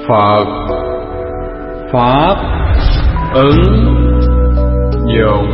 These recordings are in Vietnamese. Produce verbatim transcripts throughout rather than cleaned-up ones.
Phật Pháp ứng dụng.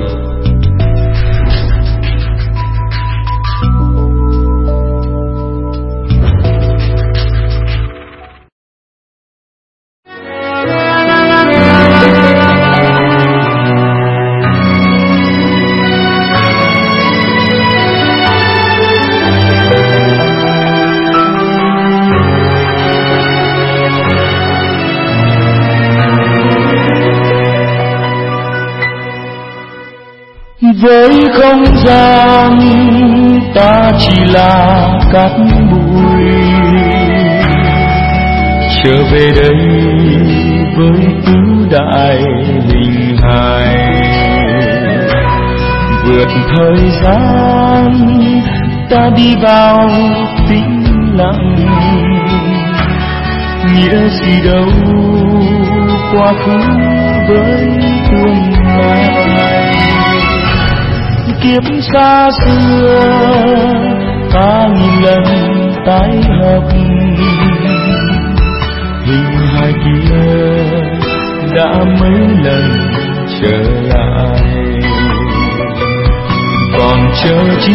Với không gian ta chỉ là cát bụi, trở về đây với tứ đại hình hài. Vượt thời gian ta đi vào tĩnh lặng, nghĩa gì đâu quá khứ với tương lai. Kiếp xa xưa ta nghìn lần tái hợp, hình hài kia đã mấy lần trở lại. Còn chờ chi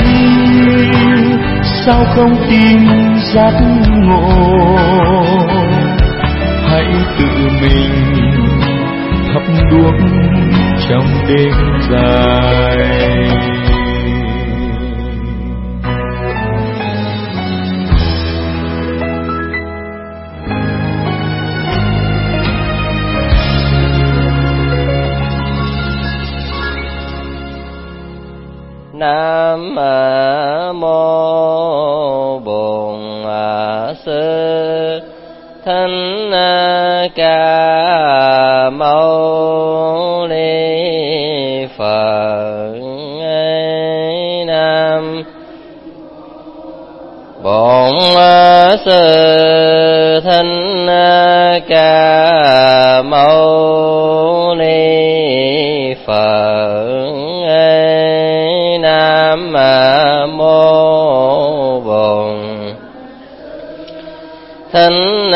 sao không tìm giác ngộ, hãy tự mình thắp đuốc trong đêm dài. Nam mô Bổn Sư Thích Ca Mâu Ni Phật. Nam Bổn Sư Thích Ca Mâu Ni Phật. Nam mô Bổn Thích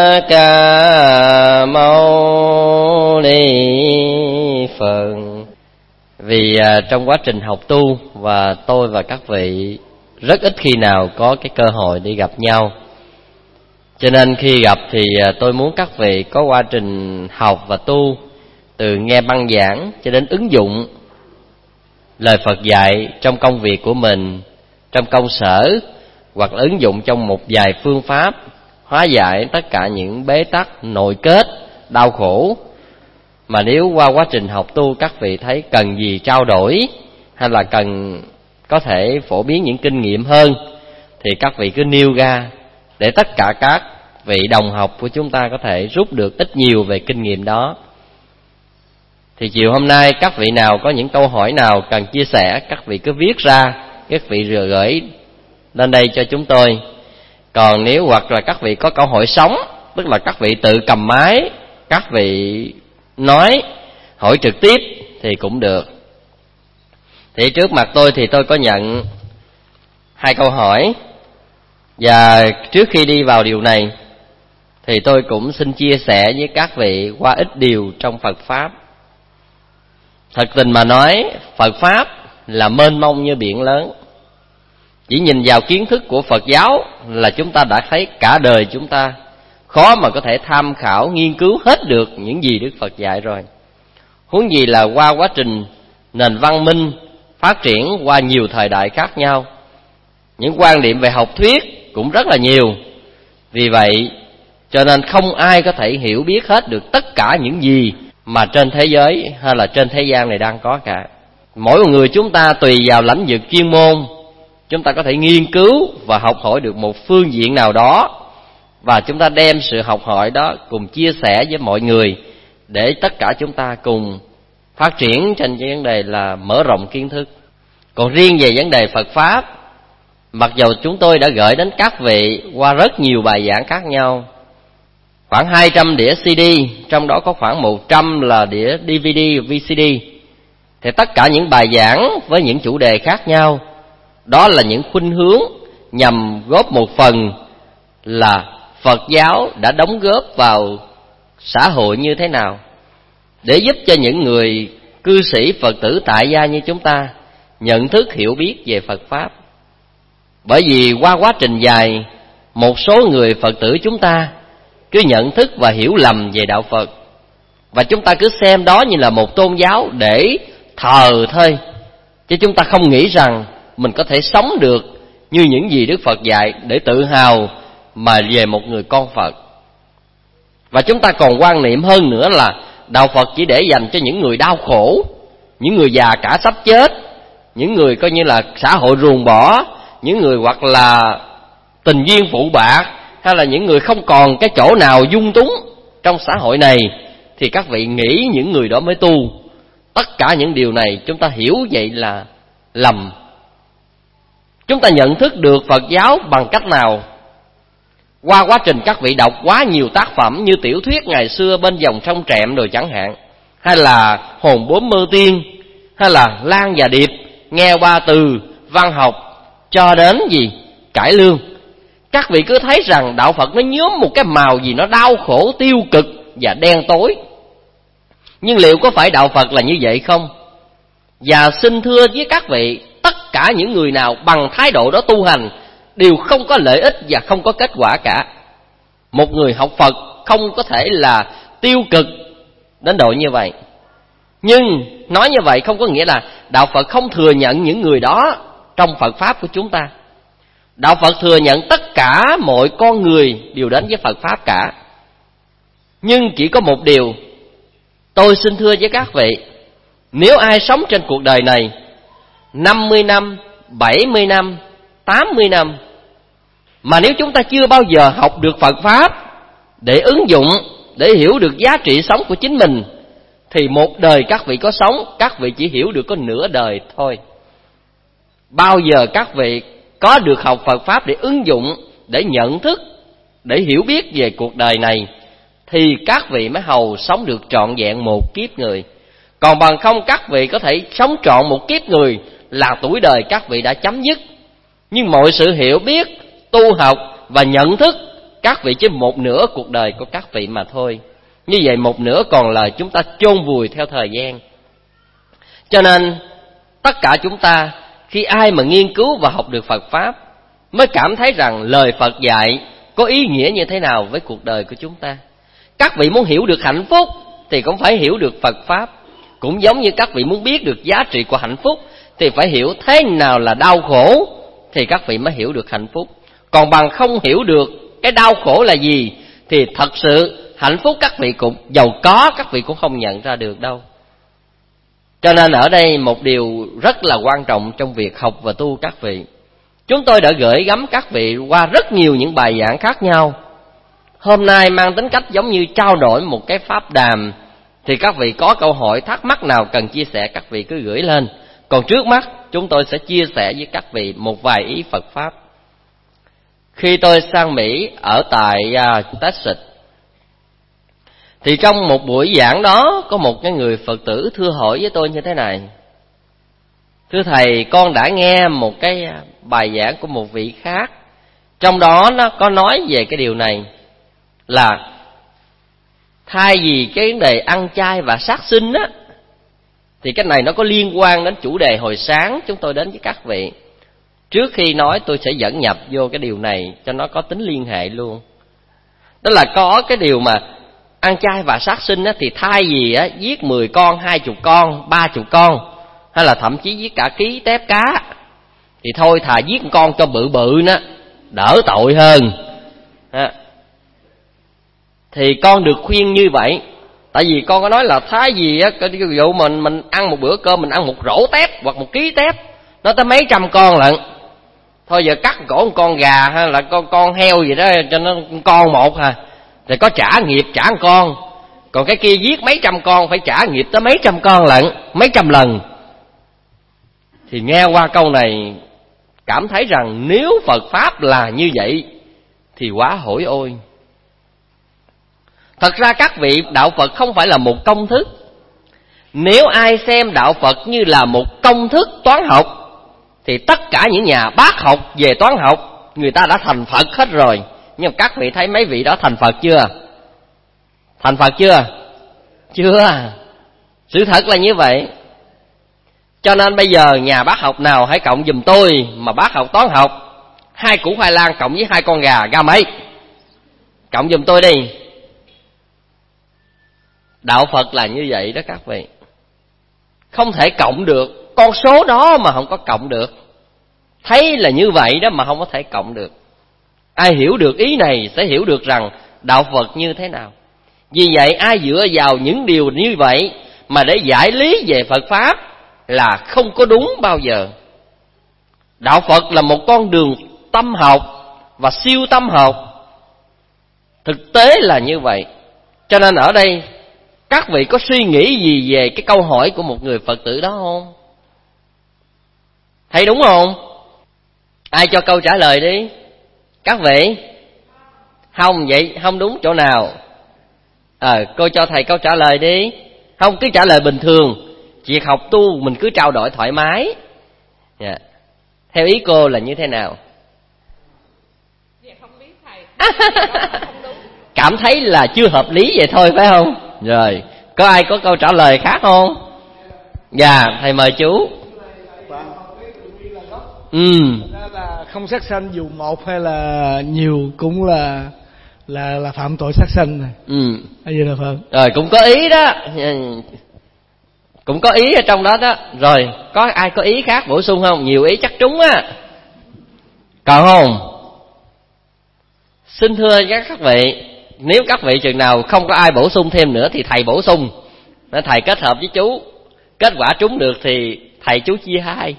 Ca Mâu Ni Phật. Vì à, trong quá trình học tu, và tôi và các vị rất ít khi nào có cái cơ hội đi gặp nhau, cho nên khi gặp thì à, tôi muốn các vị có quá trình học và tu, từ nghe băng giảng cho đến ứng dụng lời Phật dạy trong công việc của mình, trong công sở, hoặc là ứng dụng trong một vài phương pháp hóa giải tất cả những bế tắc, nội kết, đau khổ. Mà nếu qua quá trình học tu các vị thấy cần gì trao đổi, hay là cần có thể phổ biến những kinh nghiệm hơn, thì các vị cứ nêu ra để tất cả các vị đồng học của chúng ta có thể rút được ít nhiều về kinh nghiệm đó. Thì chiều hôm nay các vị nào có những câu hỏi nào cần chia sẻ, các vị cứ viết ra, các vị gửi lên đây cho chúng tôi. Còn nếu hoặc là các vị có câu hỏi sống, tức là các vị tự cầm máy, các vị nói, hỏi trực tiếp thì cũng được. Thì trước mặt tôi thì tôi có nhận hai câu hỏi. Và trước khi đi vào điều này thì tôi cũng xin chia sẻ với các vị qua ít điều trong Phật Pháp. Thật tình mà nói, Phật Pháp là mênh mông như biển lớn. Chỉ nhìn vào kiến thức của Phật giáo là chúng ta đã thấy cả đời chúng ta khó mà có thể tham khảo, nghiên cứu hết được những gì Đức Phật dạy rồi. Huống gì là qua quá trình nền văn minh phát triển qua nhiều thời đại khác nhau, những quan điểm về học thuyết cũng rất là nhiều. Vì vậy cho nên không ai có thể hiểu biết hết được tất cả những gì mà trên thế giới hay là trên thế gian này đang có cả. Mỗi một người chúng ta tùy vào lĩnh vực chuyên môn, chúng ta có thể nghiên cứu và học hỏi được một phương diện nào đó, và chúng ta đem sự học hỏi đó cùng chia sẻ với mọi người, để tất cả chúng ta cùng phát triển trên cái vấn đề là mở rộng kiến thức. Còn riêng về vấn đề Phật Pháp, mặc dầu chúng tôi đã gửi đến các vị qua rất nhiều bài giảng khác nhau, khoảng hai trăm đĩa xê đê, trong đó có khoảng một trăm là đĩa đê vê đê, vê xê đê, thì tất cả những bài giảng với những chủ đề khác nhau, đó là những khuynh hướng nhằm góp một phần là Phật giáo đã đóng góp vào xã hội như thế nào để giúp cho những người cư sĩ Phật tử tại gia như chúng ta nhận thức hiểu biết về Phật Pháp. Bởi vì qua quá trình dài, một số người Phật tử chúng ta cứ nhận thức và hiểu lầm về đạo Phật, và chúng ta cứ xem đó như là một tôn giáo để thờ thôi, chứ chúng ta không nghĩ rằng mình có thể sống được như những gì Đức Phật dạy để tự hào mà về một người con Phật. Và chúng ta còn quan niệm hơn nữa là đạo Phật chỉ để dành cho những người đau khổ, những người già cả sắp chết, những người coi như là xã hội ruồng bỏ, những người hoặc là tình duyên phụ bạc, hay là những người không còn cái chỗ nào dung túng trong xã hội này, thì các vị nghĩ những người đó mới tu. Tất cả những điều này chúng ta hiểu vậy là lầm. Chúng ta nhận thức được Phật giáo bằng cách nào? Qua quá trình các vị đọc quá nhiều tác phẩm như tiểu thuyết ngày xưa Bên dòng sông Trẹm rồi chẳng hạn, hay là Hồn Bướm Mơ Tiên, hay là Lan và Điệp, Nghe Ba Từ, văn học, cho đến gì? Cải lương. Các vị cứ thấy rằng đạo Phật nó nhuốm một cái màu gì nó đau khổ, tiêu cực và đen tối. Nhưng liệu có phải đạo Phật là như vậy không? Và xin thưa với các vị, tất cả những người nào bằng thái độ đó tu hành đều không có lợi ích và không có kết quả cả. Một người học Phật không có thể là tiêu cực đến độ như vậy. Nhưng nói như vậy không có nghĩa là đạo Phật không thừa nhận những người đó trong Phật Pháp của chúng ta. Đạo Phật thừa nhận tất cả mọi con người đều đến với Phật Pháp cả. Nhưng chỉ có một điều tôi xin thưa với các vị, nếu ai sống trên cuộc đời này năm mươi năm, bảy mươi năm, tám mươi năm, mà nếu chúng ta chưa bao giờ học được Phật Pháp để ứng dụng, để hiểu được giá trị sống của chính mình, thì một đời các vị có sống, các vị chỉ hiểu được có nửa đời thôi. Bao giờ các vị có được học Phật Pháp để ứng dụng, để nhận thức, để hiểu biết về cuộc đời này, thì các vị mới hầu sống được trọn vẹn một kiếp người. Còn bằng không các vị có thể sống trọn một kiếp người là tuổi đời các vị đã chấm dứt. Nhưng mọi sự hiểu biết, tu học và nhận thức, các vị chỉ một nửa cuộc đời của các vị mà thôi. Như vậy một nửa còn lại chúng ta chôn vùi theo thời gian. Cho nên tất cả chúng ta, khi ai mà nghiên cứu và học được Phật Pháp, mới cảm thấy rằng lời Phật dạy có ý nghĩa như thế nào với cuộc đời của chúng ta. Các vị muốn hiểu được hạnh phúc thì cũng phải hiểu được Phật Pháp. Cũng giống như các vị muốn biết được giá trị của hạnh phúc thì phải hiểu thế nào là đau khổ, thì các vị mới hiểu được hạnh phúc. Còn bằng không hiểu được cái đau khổ là gì thì thật sự hạnh phúc các vị cũng giàu có, các vị cũng không nhận ra được đâu. Cho nên ở đây một điều rất là quan trọng trong việc học và tu các vị. Chúng tôi đã gửi gắm các vị qua rất nhiều những bài giảng khác nhau. Hôm nay mang tính cách giống như trao đổi một cái pháp đàm, thì các vị có câu hỏi thắc mắc nào cần chia sẻ các vị cứ gửi lên. Còn trước mắt chúng tôi sẽ chia sẻ với các vị một vài ý Phật Pháp. Khi tôi sang Mỹ ở tại uh, Texas, thì trong một buổi giảng đó có một cái người Phật tử thưa hỏi với tôi như thế này: thưa thầy, con đã nghe một cái bài giảng của một vị khác, trong đó nó có nói về cái điều này là thay vì cái vấn đề ăn chay và sát sinh á, thì cái này nó có liên quan đến chủ đề hồi sáng chúng tôi đến với các vị. Trước khi nói tôi sẽ dẫn nhập vô cái điều này cho nó có tính liên hệ luôn. Đó là có cái điều mà ăn chay và sát sinh á, thì thay vì á, giết mười con, hai chục con, ba chục con, hay là thậm chí giết cả ký tép cá, thì thôi thà giết con cho bự bự nó đỡ tội hơn. À, thì con được khuyên như vậy. Tại vì con có nói là thay vì á, cái vụ mình mình ăn một bữa cơm mình ăn một rổ tép hoặc một ký tép nó tới mấy trăm con lận, thôi giờ cắt cổ một con gà hay là con con heo gì đó cho nó con một à, thì có trả nghiệp trả một con. Còn cái kia giết mấy trăm con phải trả nghiệp tới mấy trăm con lận, mấy trăm lần. Thì nghe qua câu này cảm thấy rằng nếu Phật Pháp là như vậy thì quá hối ôi. Thật ra các vị, đạo Phật không phải là một công thức. Nếu ai xem đạo Phật như là một công thức toán học thì tất cả những nhà bác học về toán học người ta đã thành Phật hết rồi. Nhưng mà các vị thấy mấy vị đó thành Phật chưa? Thành Phật chưa? Chưa. Sự thật là như vậy. Cho nên bây giờ nhà bác học nào hãy cộng giùm tôi, mà bác học toán học, hai củ khoai lang cộng với hai con gà ra mấy? Cộng giùm tôi đi. Đạo Phật là như vậy đó các vị. Không thể cộng được. Con số đó mà không có cộng được. Thấy là như vậy đó mà không có thể cộng được. Ai hiểu được ý này sẽ hiểu được rằng đạo Phật như thế nào. Vì vậy ai dựa vào những điều như vậy mà để giải lý về Phật Pháp là không có đúng bao giờ. Đạo Phật là một con đường tâm học và siêu tâm học. Thực tế là như vậy. Cho nên ở đây các vị có suy nghĩ gì về cái câu hỏi của một người Phật tử đó không? Thấy đúng không? Ai cho câu trả lời đi. Các vị? Không, vậy không đúng chỗ nào? À, cô cho thầy câu trả lời đi. Không, cứ trả lời bình thường. Việc học tu mình cứ trao đổi thoải mái. Yeah. Theo ý cô là như thế nào? Dạ không biết thầy. Không đúng. Cảm thấy là chưa hợp lý vậy thôi phải không? Rồi, có ai có câu trả lời khác không? Dạ, thầy mời chú. Ừ. Là không sát sanh dù một hay là nhiều cũng là là là phạm tội sát sanh này. Ừ. Hay gì là Phật. Rồi cũng có ý đó. Cũng có ý ở trong đó đó. Rồi, có ai có ý khác bổ sung không? Nhiều ý chắc trúng á. Còn không? Xin thưa các vị, nếu các vị chừng nào không có ai bổ sung thêm nữa thì thầy bổ sung. Thầy kết hợp với chú. Kết quả trúng được thì thầy chú chia hai.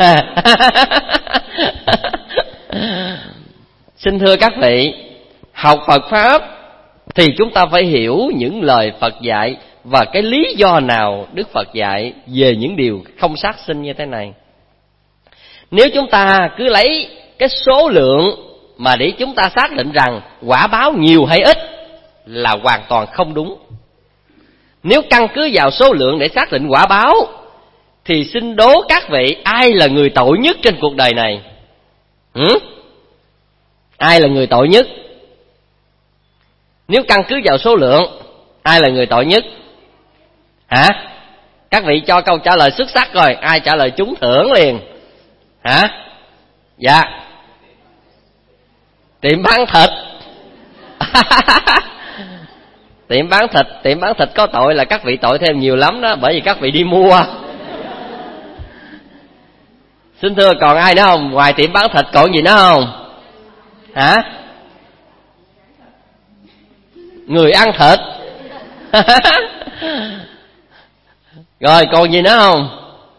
Xin thưa các vị, học Phật Pháp thì chúng ta phải hiểu những lời Phật dạy và cái lý do nào Đức Phật dạy về những điều không sát sinh như thế này. Nếu chúng ta cứ lấy cái số lượng mà để chúng ta xác định rằng quả báo nhiều hay ít là hoàn toàn không đúng. Nếu căn cứ vào số lượng để xác định quả báo thì xin đố các vị ai là người tội nhất trên cuộc đời này? Ừ? Ai là người tội nhất? Nếu căn cứ vào số lượng, ai là người tội nhất? Hả? Các vị cho câu trả lời xuất sắc rồi, ai trả lời trúng thưởng liền? Hả? Dạ. Tiệm bán thịt. Tiệm bán thịt, tiệm bán thịt có tội là các vị tội thêm nhiều lắm đó, bởi vì các vị đi mua. Xin thưa còn ai nữa không? Ngoài tiệm bán thịt còn gì nữa không? Hả? Người ăn thịt. Rồi còn gì nữa không?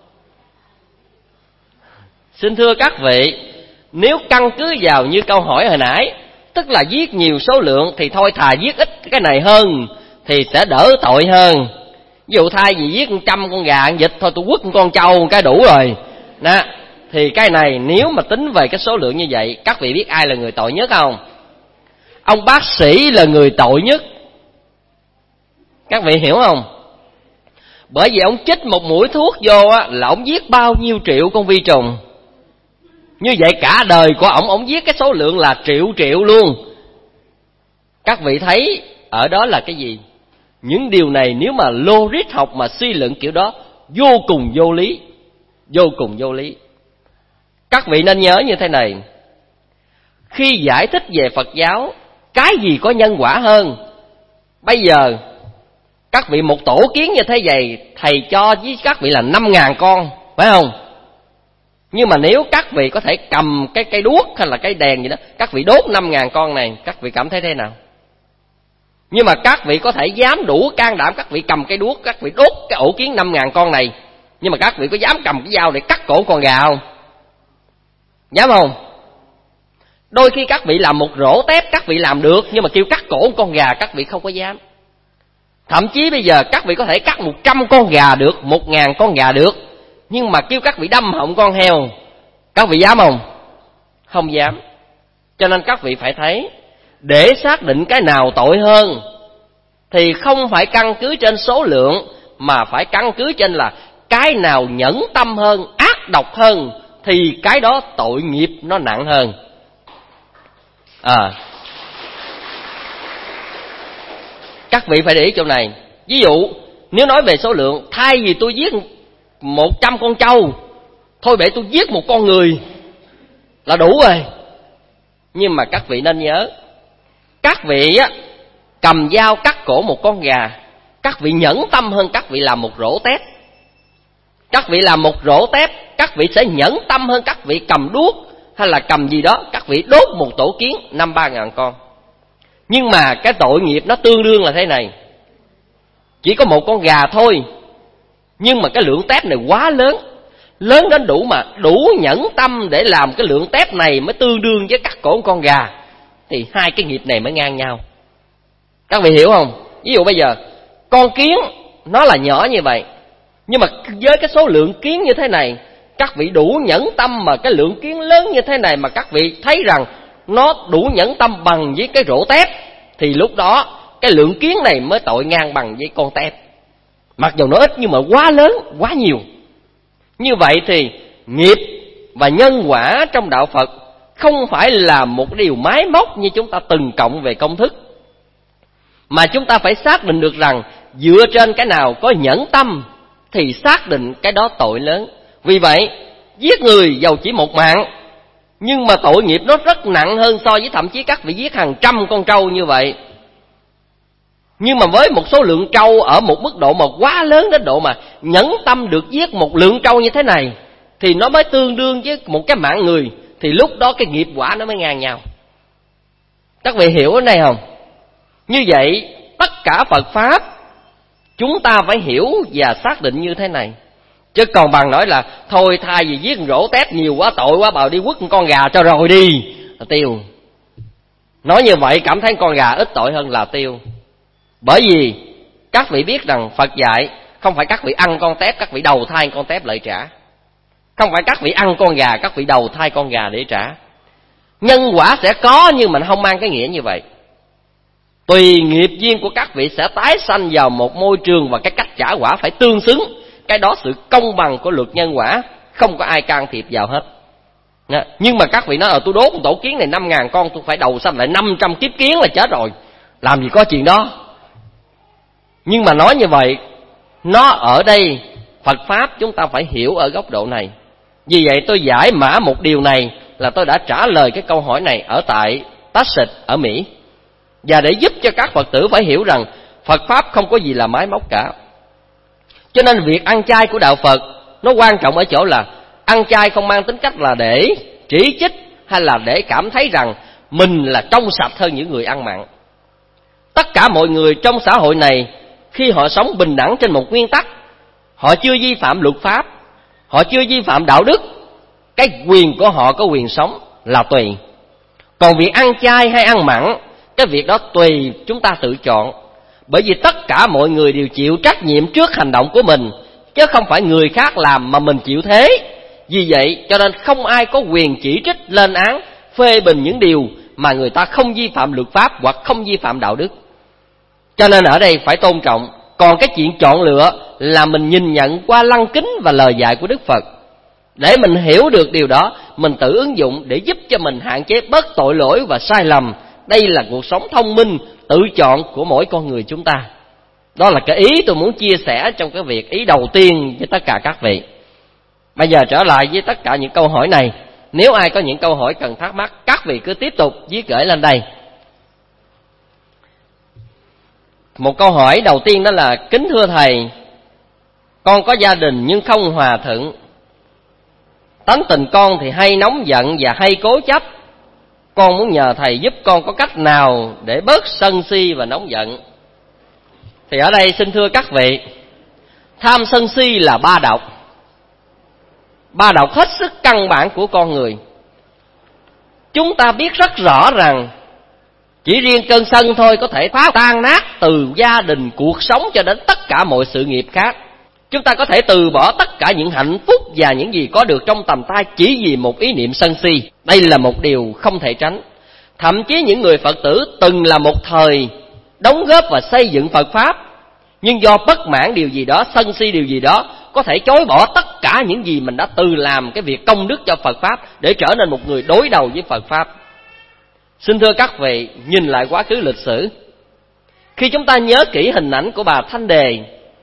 Xin thưa các vị, nếu căn cứ vào như câu hỏi hồi nãy, tức là giết nhiều số lượng thì thôi thà giết ít cái này hơn thì sẽ đỡ tội hơn. Ví dụ thay vì giết một trăm con gà, con vịt thôi tôi quất con trâu cái đủ rồi. Đó. Thì cái này nếu mà tính về cái số lượng như vậy, các vị biết ai là người tội nhất không? Ông bác sĩ là người tội nhất. Các vị hiểu không? Bởi vì ông chích một mũi thuốc vô á, là ông giết bao nhiêu triệu con vi trùng. Như vậy cả đời của ổng, ổng giết cái số lượng là triệu triệu luôn. Các vị thấy ở đó là cái gì? Những điều này nếu mà logic học mà suy luận kiểu đó vô cùng vô lý. Vô cùng vô lý. Các vị nên nhớ như thế này. Khi giải thích về Phật giáo, cái gì có nhân quả hơn? Bây giờ các vị một tổ kiến như thế vậy, thầy cho với các vị là năm ngàn con, phải không? Nhưng mà nếu các vị có thể cầm cái cây đuốc hay là cái đèn gì đó, các vị đốt năm ngàn con này, các vị cảm thấy thế nào? Nhưng mà các vị có thể dám đủ can đảm, các vị cầm cây đuốc, các vị đốt cái ổ kiến năm ngàn con này. Nhưng mà các vị có dám cầm cái dao để cắt cổ con gà không? Dám không? Đôi khi các vị làm một rổ tép các vị làm được, nhưng mà kêu cắt cổ con gà các vị không có dám. Thậm chí bây giờ các vị có thể cắt một trăm con gà được, một ngàn con gà được, nhưng mà kêu các vị đâm họng con heo, các vị dám không? Không dám. Cho nên các vị phải thấy, để xác định cái nào tội hơn thì không phải căn cứ trên số lượng, mà phải căn cứ trên là cái nào nhẫn tâm hơn, ác độc hơn, thì cái đó tội nghiệp nó nặng hơn. À, các vị phải để ý chỗ này. Ví dụ nếu nói về số lượng, thay vì tôi giết một trăm con trâu, thôi để tôi giết một con người là đủ rồi. Nhưng mà các vị nên nhớ, các vị á, cầm dao cắt cổ một con gà, các vị nhẫn tâm hơn các vị làm một rổ tép. Các vị làm một rổ tép, các vị sẽ nhẫn tâm hơn các vị cầm đuốc hay là cầm gì đó, các vị đốt một tổ kiến năm ba ngàn con. Nhưng mà cái tội nghiệp nó tương đương là thế này: chỉ có một con gà thôi, nhưng mà cái lượng tép này quá lớn, lớn đến đủ mà đủ nhẫn tâm để làm cái lượng tép này mới tương đương với cắt cổ con gà, thì hai cái nghiệp này mới ngang nhau. Các vị hiểu không? Ví dụ bây giờ con kiến nó là nhỏ như vậy, nhưng mà với cái số lượng kiến như thế này, các vị đủ nhẫn tâm mà cái lượng kiến lớn như thế này mà các vị thấy rằng nó đủ nhẫn tâm bằng với cái rổ tép, thì lúc đó cái lượng kiến này mới tội ngang bằng với con tép. Mặc dù nó ít nhưng mà quá lớn, quá nhiều. Như vậy thì nghiệp và nhân quả trong đạo Phật không phải là một điều máy móc như chúng ta từng cộng về công thức, mà chúng ta phải xác định được rằng dựa trên cái nào có nhẫn tâm thì xác định cái đó tội lớn. Vì vậy giết người dầu chỉ một mạng, nhưng mà tội nghiệp nó rất nặng hơn so với thậm chí các vị giết hàng trăm con trâu như vậy. Nhưng mà với một số lượng trâu ở một mức độ mà quá lớn đến độ mà nhẫn tâm được giết một lượng trâu như thế này, thì nó mới tương đương với một cái mạng người, thì lúc đó cái nghiệp quả nó mới ngang nhau. Các vị hiểu cái này không? Như vậy tất cả Phật Pháp chúng ta phải hiểu và xác định như thế này. Chứ còn bằng nói là thôi thay vì giết rổ tép nhiều quá tội quá, bảo đi quất con gà cho rồi đi, là tiêu. Nói như vậy cảm thấy con gà ít tội hơn là tiêu. Bởi vì các vị biết rằng Phật dạy không phải các vị ăn con tép các vị đầu thai con tép lại trả, không phải các vị ăn con gà các vị đầu thai con gà để trả. Nhân quả sẽ có nhưng mà nó không mang cái nghĩa như vậy. Tùy nghiệp duyên của các vị sẽ tái sanh vào một môi trường và cái cách trả quả phải tương xứng. Cái đó sự công bằng của luật nhân quả, không có ai can thiệp vào hết. Nhưng mà các vị nói là tôi đốt một tổ kiến này năm ngàn con, tôi phải đầu sanh lại năm trăm kiếp kiến là chết rồi, làm gì có chuyện đó. Nhưng mà nói như vậy, nó ở đây Phật Pháp chúng ta phải hiểu ở góc độ này. Vì vậy tôi giải mã một điều này là tôi đã trả lời cái câu hỏi này ở tại Texas ở Mỹ. Và để giúp cho các Phật tử phải hiểu rằng Phật Pháp không có gì là máy móc cả. Cho nên việc ăn chay của đạo Phật nó quan trọng ở chỗ là ăn chay không mang tính cách là để chỉ trích hay là để cảm thấy rằng mình là trong sạch hơn những người ăn mặn. Tất cả mọi người trong xã hội này khi họ sống bình đẳng trên một nguyên tắc, họ chưa vi phạm luật pháp, họ chưa vi phạm đạo đức, cái quyền của họ có quyền sống là tùy. Còn việc ăn chay hay ăn mặn, cái việc đó tùy chúng ta tự chọn. Bởi vì tất cả mọi người đều chịu trách nhiệm trước hành động của mình, chứ không phải người khác làm mà mình chịu thế. Vì vậy cho nên không ai có quyền chỉ trích, lên án, phê bình những điều mà người ta không vi phạm luật pháp hoặc không vi phạm đạo đức. Cho nên ở đây phải tôn trọng. Còn cái chuyện chọn lựa là mình nhìn nhận qua lăng kính và lời dạy của Đức Phật. Để mình hiểu được điều đó, mình tự ứng dụng để giúp cho mình hạn chế bớt tội lỗi và sai lầm. Đây là cuộc sống thông minh, tự chọn của mỗi con người chúng ta. Đó là cái ý tôi muốn chia sẻ trong cái việc ý đầu tiên với tất cả các vị. Bây giờ trở lại với tất cả những câu hỏi này. Nếu ai có những câu hỏi cần thắc mắc, các vị cứ tiếp tục viết gửi lên đây. Một câu hỏi đầu tiên đó là: kính thưa Thầy, con có gia đình nhưng không hòa thuận. Tánh tình con thì hay nóng giận và hay cố chấp. Con muốn nhờ Thầy giúp con có cách nào để bớt sân si và nóng giận. Thì ở đây xin thưa các vị, tham sân si là ba độc. Ba độc hết sức căn bản của con người. Chúng ta biết rất rõ rằng chỉ riêng cơn sân thôi có thể phá tan nát từ gia đình, cuộc sống cho đến tất cả mọi sự nghiệp khác. Chúng ta có thể từ bỏ tất cả những hạnh phúc và những gì có được trong tầm tay chỉ vì một ý niệm sân si. Đây là một điều không thể tránh. Thậm chí những người Phật tử từng là một thời đóng góp và xây dựng Phật Pháp, nhưng do bất mãn điều gì đó, sân si điều gì đó, có thể chối bỏ tất cả những gì mình đã từ làm cái việc công đức cho Phật Pháp để trở nên một người đối đầu với Phật Pháp. Xin thưa các vị, nhìn lại quá khứ lịch sử, Khi chúng ta nhớ kỹ hình ảnh của bà Thanh Đề,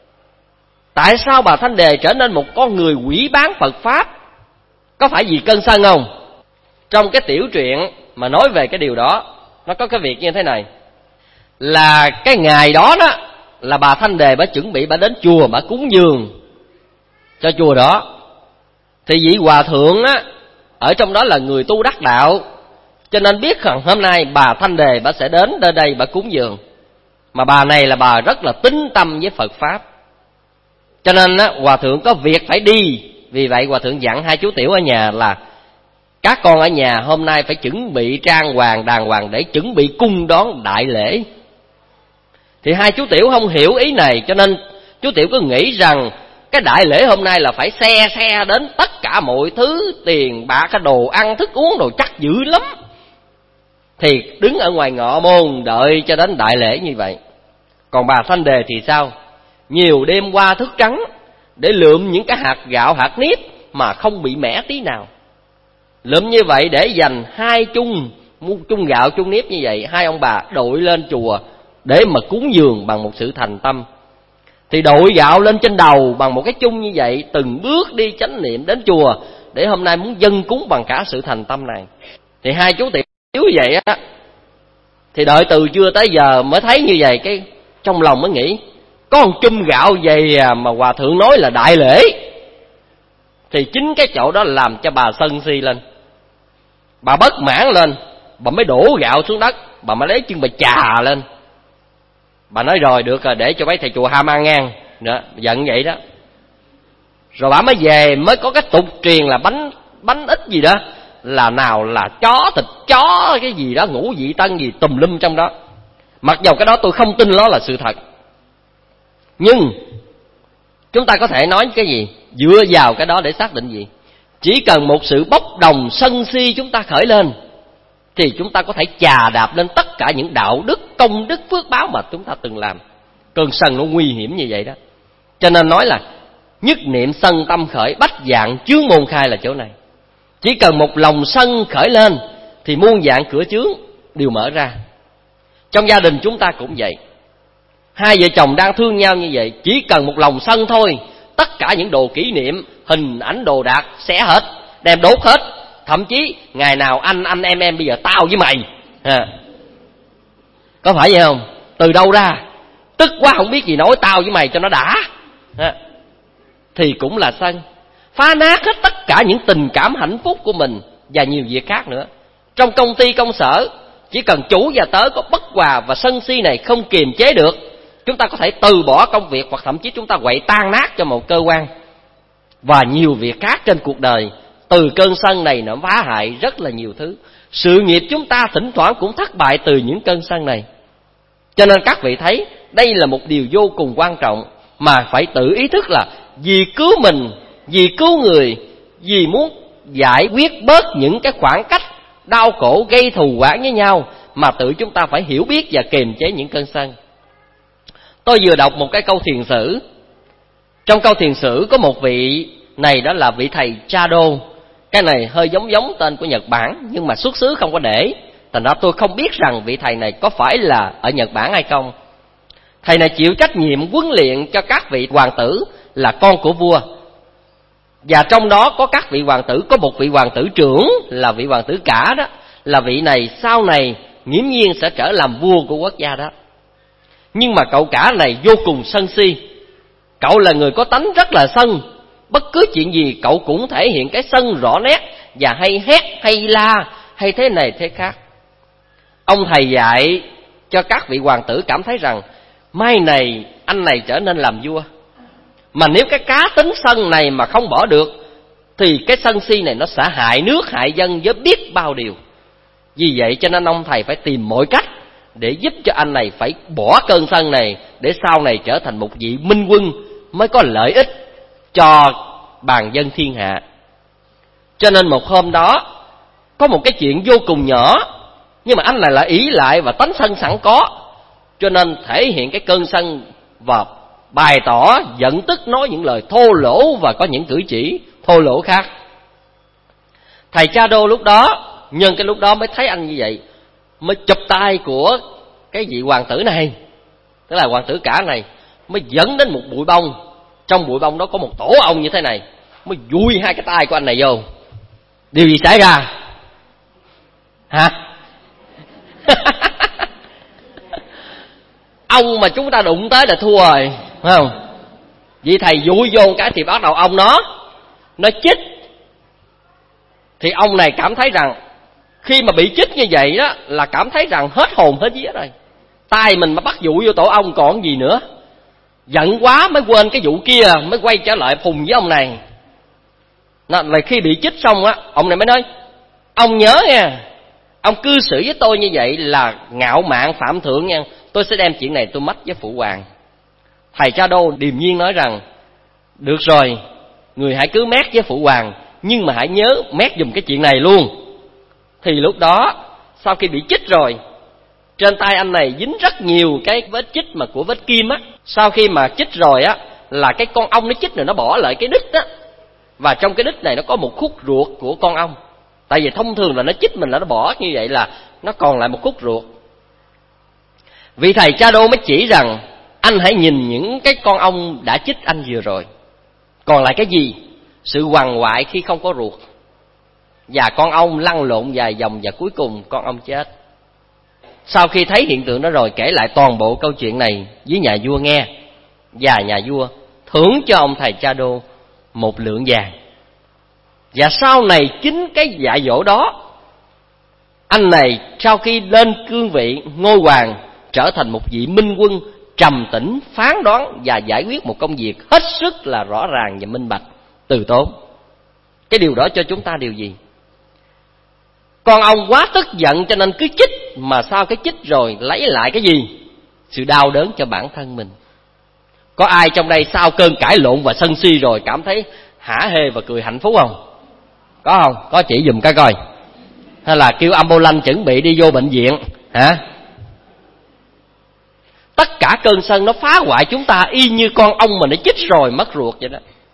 tại sao bà Thanh Đề trở nên một con người quỷ bán Phật Pháp? Có phải vì cơn sân không? Trong cái tiểu truyện mà nói về cái điều đó, nó có cái việc như thế này. Là cái ngày đó đó, là bà Thanh Đề bà chuẩn bị bà đến chùa, bà cúng dường cho chùa đó. Thì vị hòa thượng á, ở trong đó là người tu đắc đạo, cho nên biết rằng hôm nay bà Thanh Đề bà sẽ đến nơi đây bà cúng dường. Mà bà này là bà rất là tín tâm với Phật Pháp, cho nên á, hòa thượng có việc phải đi. Vì vậy hòa thượng dặn hai chú tiểu ở nhà là các con ở nhà hôm nay phải chuẩn bị trang hoàng đàng hoàng để chuẩn bị cung đón đại lễ. Thì hai chú tiểu không hiểu ý này, cho nên chú tiểu cứ nghĩ rằng cái đại lễ hôm nay là phải xe xe đến tất cả mọi thứ, tiền bạc, cái đồ ăn thức uống đồ chắc dữ lắm. Thì đứng ở ngoài ngọ môn đợi cho đến đại lễ như vậy. Còn bà Thanh Đề thì sao? Nhiều đêm qua thức trắng để lượm những cái hạt gạo hạt nếp mà không bị mẻ tí nào. Lượm như vậy để dành hai chung chung gạo chung nếp như vậy, hai ông bà đội lên chùa để mà cúng dường bằng một sự thành tâm. Thì đội gạo lên trên đầu bằng một cái chung như vậy, từng bước đi chánh niệm đến chùa để hôm nay muốn dâng cúng bằng cả sự thành tâm này. Thì hai chú tiểu như vậy á, thì đợi từ trưa tới giờ mới thấy như vậy, cái trong lòng mới nghĩ có một chum gạo vậy à, mà hòa thượng nói là đại lễ. Thì chính cái chỗ đó làm cho bà sân si lên, bà bất mãn lên, bà mới đổ gạo xuống đất, bà mới lấy chân bà chà lên. Bà nói rồi được rồi, để cho mấy thầy chùa ham ăn ngang nữa, giận vậy đó. Rồi bà mới về, mới có cái tục truyền là bánh bánh ít gì đó, là nào là chó, thịt chó, cái gì đó, ngũ vị tân gì tùm lum trong đó. Mặc dầu cái đó tôi không tin nó là sự thật, nhưng chúng ta có thể nói cái gì dựa vào cái đó để xác định gì? Chỉ cần một sự bốc đồng sân si chúng ta khởi lên, thì chúng ta có thể chà đạp lên tất cả những đạo đức, công đức, phước báo mà chúng ta từng làm. Cơn sân nó nguy hiểm như vậy đó. Cho nên nói là nhất niệm sân tâm khởi, bách dạng chướng môn khai là chỗ này. Chỉ cần một lòng sân khởi lên thì muôn dạng cửa chướng đều mở ra. Trong gia đình chúng ta cũng vậy. Hai vợ chồng đang thương nhau như vậy, chỉ cần một lòng sân thôi, tất cả những đồ kỷ niệm, hình ảnh đồ đạc xé hết, đem đốt hết. Thậm chí ngày nào anh anh em em bây giờ tao với mày à. Có phải vậy không? Từ đâu ra? Tức quá không biết gì nói, tao với mày cho nó đã à. Thì cũng là sân. Phá nát hết tất cả những tình cảm hạnh phúc của mình và nhiều việc khác nữa. Trong công ty công sở, chỉ cần chủ và tớ có bất hòa và sân si này không kiềm chế được, chúng ta có thể từ bỏ công việc, hoặc thậm chí chúng ta quậy tan nát cho một cơ quan. Và nhiều việc khác trên cuộc đời, từ cơn sân này nó phá hại rất là nhiều thứ. Sự nghiệp chúng ta thỉnh thoảng cũng thất bại từ những cơn sân này. Cho nên các vị thấy đây là một điều vô cùng quan trọng, mà phải tự ý thức là vì cứu mình, vì cứu người, vì muốn giải quyết bớt những cái khoảng cách đau khổ gây thù oán với nhau, mà tự chúng ta phải hiểu biết và kiềm chế những cơn sân. Tôi vừa đọc một cái câu thiền sử. Trong câu thiền sử có một vị này, đó là vị thầy Chado. Cái này hơi giống giống tên của Nhật Bản, nhưng mà xuất xứ không có để, thành ra tôi không biết rằng vị thầy này có phải là ở Nhật Bản hay không. Thầy này chịu trách nhiệm huấn luyện cho các vị hoàng tử là con của vua. Và trong đó có các vị hoàng tử, có một vị hoàng tử trưởng là vị hoàng tử Cả đó, là vị này sau này nghiễm nhiên sẽ trở làm vua của quốc gia đó. Nhưng mà cậu Cả này vô cùng sân si. Cậu là người có tánh rất là sân. Bất cứ chuyện gì cậu cũng thể hiện cái sân rõ nét, và hay hét, hay la, hay thế này thế khác. Ông thầy dạy cho các vị hoàng tử cảm thấy rằng mai này anh này trở nên làm vua. Mà nếu cái cá tính sân này mà không bỏ được, thì cái sân si này nó sẽ hại nước hại dân với biết bao điều. Vì vậy cho nên ông thầy phải tìm mọi cách để giúp cho anh này phải bỏ cơn sân này, để sau này trở thành một vị minh quân mới có lợi ích cho bàn dân thiên hạ. Cho nên một hôm đó có một cái chuyện vô cùng nhỏ, nhưng mà anh này lại ý lại và tánh sân sẵn có, cho nên thể hiện cái cơn sân và bày tỏ giận tức, nói những lời thô lỗ và có những cử chỉ thô lỗ khác. Thầy Chado lúc đó nhân cái lúc đó mới thấy anh như vậy, mới chụp tay của cái vị hoàng tử này, Tức là hoàng tử cả này mới dẫn đến một bụi bông, trong bụi bông đó có một tổ ong như thế này, mới dùi hai cái tay của anh này vô. Điều gì xảy ra hả? Ong mà chúng ta đụng tới là thua rồi, phải không? Vì thầy dụi vô cái thì bắt đầu ong nó nó chích. Thì ông này cảm thấy rằng khi mà bị chích như vậy đó là cảm thấy rằng hết hồn hết vía rồi. Tay mình mà bắt dụi vô tổ ong còn gì nữa. Giận quá mới quên cái vụ kia, mới quay trở lại phùng với ông này. Nó là khi bị chích xong á, ông này mới nói: ông nhớ nha, ông cư xử với tôi như vậy là ngạo mạn phạm thượng nha. Tôi sẽ đem chuyện này tôi mách với phụ hoàng. Thầy Cha Đô điềm nhiên nói rằng: được rồi, người hãy cứ mét với phụ hoàng, nhưng mà hãy nhớ mét dùm cái chuyện này luôn. Thì lúc đó sau khi bị chích rồi, trên tay anh này dính rất nhiều cái vết chích mà của vết kim á. Sau khi mà chích rồi á, là cái con ong nó chích rồi nó bỏ lại cái đít á, và trong cái đít này nó có một khúc ruột của con ong. Tại vì thông thường là nó chích mình là nó bỏ như vậy, là nó còn lại một khúc ruột. Vị thầy Cha Đô mới chỉ rằng: anh hãy nhìn những cái con ong đã chích anh vừa rồi, còn lại cái gì? Sự quằn quại khi không có ruột. Và con ong lăn lộn vài vòng và cuối cùng con ong chết. Sau khi thấy hiện tượng đó rồi, kể lại toàn bộ câu chuyện này với nhà vua nghe. Và nhà vua thưởng cho ông thầy Cha Đô một lượng vàng. Và sau này chính cái dạy dỗ đó, anh này sau khi lên cương vị ngôi hoàng trở thành một vị minh quân trầm tĩnh, phán đoán và giải quyết một công việc hết sức là rõ ràng và minh bạch, từ tốn. Cái điều đó cho chúng ta điều gì? Con ong quá tức giận cho nên cứ chích, mà sau cái chích rồi lấy lại cái gì? Sự đau đớn cho bản thân mình. Có ai trong đây sau cơn cãi lộn và sân si rồi cảm thấy hả hê và cười hạnh phúc không? Có không? Có chỉ dùm cái coi. Hay là kêu ambulance chuẩn bị đi vô bệnh viện hả? Tất cả cơn sân nó phá hoại chúng ta y như con ong mà nó chích rồi mất ruột vậy đó.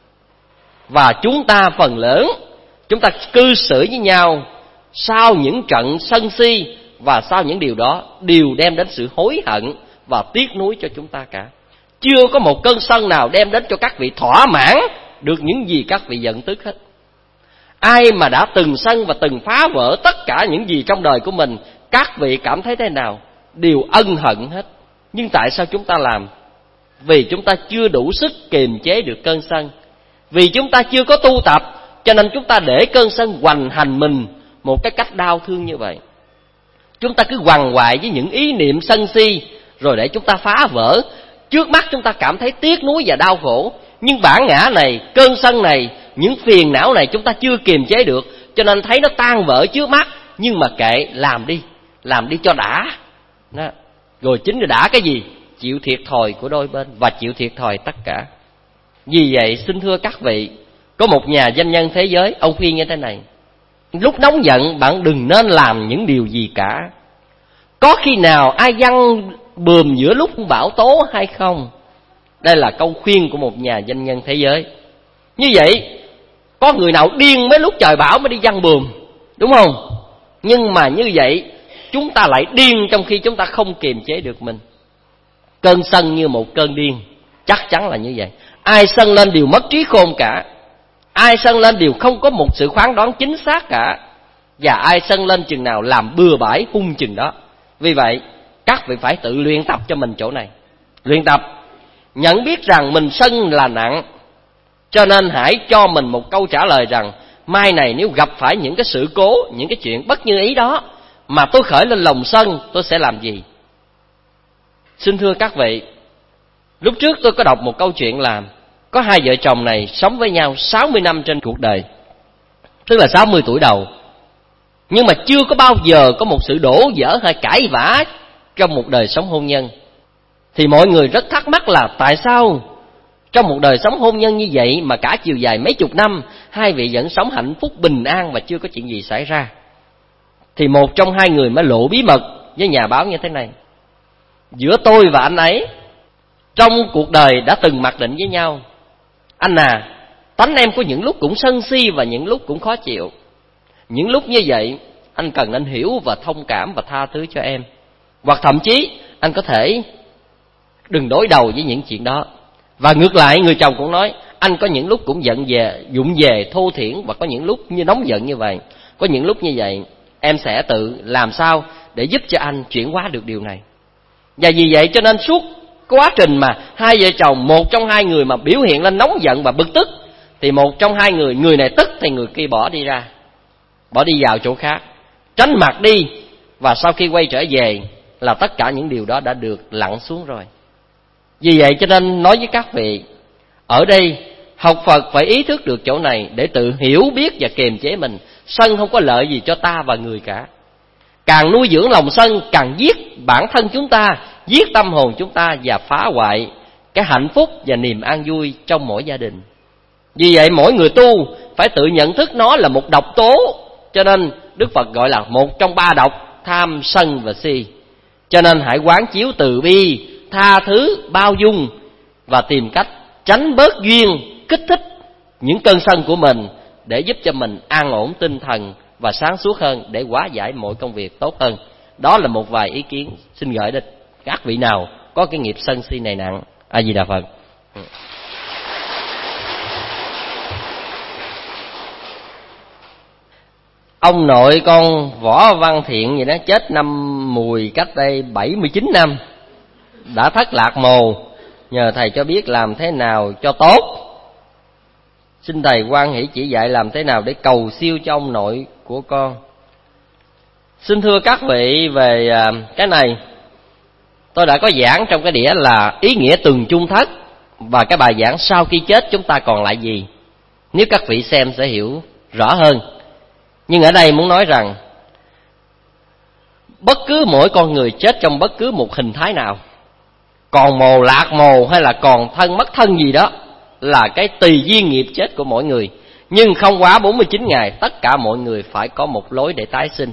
Và chúng ta phần lớn, chúng ta cư xử với nhau sau những trận sân si, và sau những điều đó đều đem đến sự hối hận và tiếc nuối cho chúng ta cả. Chưa có một cơn sân nào đem đến cho các vị thỏa mãn được những gì các vị giận tức hết. Ai mà đã từng sân và từng phá vỡ tất cả những gì trong đời của mình, các vị cảm thấy thế nào? Đều ân hận hết. Nhưng tại sao chúng ta làm? Vì chúng ta chưa đủ sức kiềm chế được cơn sân. Vì chúng ta chưa có tu tập, cho nên chúng ta để cơn sân hoành hành mình một cái cách đau thương như vậy. Chúng ta cứ quằn quại với những ý niệm sân si, rồi để chúng ta phá vỡ. Trước mắt chúng ta cảm thấy tiếc nuối và đau khổ, nhưng bản ngã này, cơn sân này, những phiền não này chúng ta chưa kiềm chế được, cho nên thấy nó tan vỡ trước mắt. Nhưng mà kệ, làm đi, làm đi cho đã đó. Rồi chính là đã cái gì? Chịu thiệt thòi của đôi bên, và chịu thiệt thòi tất cả. Vì vậy xin thưa các vị, có một nhà doanh nhân thế giới, ông khuyên như thế này: lúc nóng giận bạn đừng nên làm những điều gì cả. Có khi nào ai văng bườm giữa lúc bão tố hay không? Đây là câu khuyên của một nhà doanh nhân thế giới. Như vậy, có người nào điên mấy lúc trời bão mới đi văng bườm, đúng không? Nhưng mà như vậy, chúng ta lại điên trong khi chúng ta không kiềm chế được mình. Cơn sân như một cơn điên, chắc chắn là như vậy. Ai sân lên đều mất trí khôn cả. Ai sân lên đều không có một sự phán đoán chính xác cả. Và ai sân lên chừng nào làm bừa bãi hung chừng đó. Vì vậy, các vị phải tự luyện tập cho mình chỗ này. Luyện tập, nhận biết rằng mình sân là nặng. Cho nên hãy cho mình một câu trả lời rằng: mai này nếu gặp phải những cái sự cố, những cái chuyện bất như ý đó, mà tôi khởi lên lòng sân, tôi sẽ làm gì? Xin thưa các vị, lúc trước tôi có đọc một câu chuyện là có hai vợ chồng này sống với nhau sáu mươi năm trên cuộc đời, tức là sáu mươi tuổi đầu. Nhưng mà chưa có bao giờ có một sự đổ vỡ hay cãi vã trong một đời sống hôn nhân. Thì mọi người rất thắc mắc là tại sao trong một đời sống hôn nhân như vậy mà cả chiều dài mấy chục năm, hai vị vẫn sống hạnh phúc bình an và chưa có chuyện gì xảy ra. Thì một trong hai người mới lộ bí mật với nhà báo như thế này: giữa tôi và anh ấy trong cuộc đời đã từng mặc định với nhau, anh à, tánh em có những lúc cũng sân si và những lúc cũng khó chịu. Những lúc như vậy anh cần anh hiểu và thông cảm và tha thứ cho em. Hoặc thậm chí anh có thể đừng đối đầu với những chuyện đó. Và ngược lại, người chồng cũng nói, anh có những lúc cũng giận về, dụng về, thô thiển, và có những lúc như nóng giận như vậy. Có những lúc như vậy, em sẽ tự làm sao để giúp cho anh chuyển hóa được điều này. Và vì vậy cho nên suốt quá trình mà hai vợ chồng, một trong hai người mà biểu hiện lên nóng giận và bực tức, thì một trong hai người, người này tức thì người kia bỏ đi ra, bỏ đi vào chỗ khác, tránh mặt đi. Và sau khi quay trở về là tất cả những điều đó đã được lặn xuống rồi. Vì vậy cho nên nói với các vị, ở đây học Phật phải ý thức được chỗ này để tự hiểu biết và kiềm chế mình. Sân không có lợi gì cho ta và người cả. Càng nuôi dưỡng lòng sân, càng giết bản thân chúng ta, giết tâm hồn chúng ta và phá hoại cái hạnh phúc và niềm an vui trong mỗi gia đình. Vì vậy mỗi người tu phải tự nhận thức nó là một độc tố. Cho nên Đức Phật gọi là một trong ba độc: tham, sân và si. Cho nên hãy quán chiếu từ bi, tha thứ, bao dung và tìm cách tránh bớt duyên kích thích những cơn sân của mình, để giúp cho mình an ổn tinh thần và sáng suốt hơn, để hóa giải mọi công việc tốt hơn. Đó là một vài ý kiến xin gửi đến các vị nào có cái nghiệp sân si này nặng. A Di Đà Phật. Ông nội con Võ Văn Thiện vậy đó, chết năm Mùi cách đây bảy mươi chín năm, đã thất lạc mồ, nhờ thầy cho biết làm thế nào cho tốt. Xin thầy hoan hỷ chỉ dạy làm thế nào để cầu siêu cho ông nội của con. Xin thưa các vị về cái này, tôi đã có giảng trong cái đĩa là ý nghĩa từng chung thất, và cái bài giảng sau khi chết chúng ta còn lại gì. Nếu các vị xem sẽ hiểu rõ hơn. Nhưng ở đây muốn nói rằng bất cứ mỗi con người chết trong bất cứ một hình thái nào, còn mồ, lạc mồ hay là còn thân mất thân gì đó, là cái tùy duyên nghiệp chết của mỗi người. Nhưng không quá bốn mươi chín ngày, tất cả mọi người phải có một lối để tái sinh.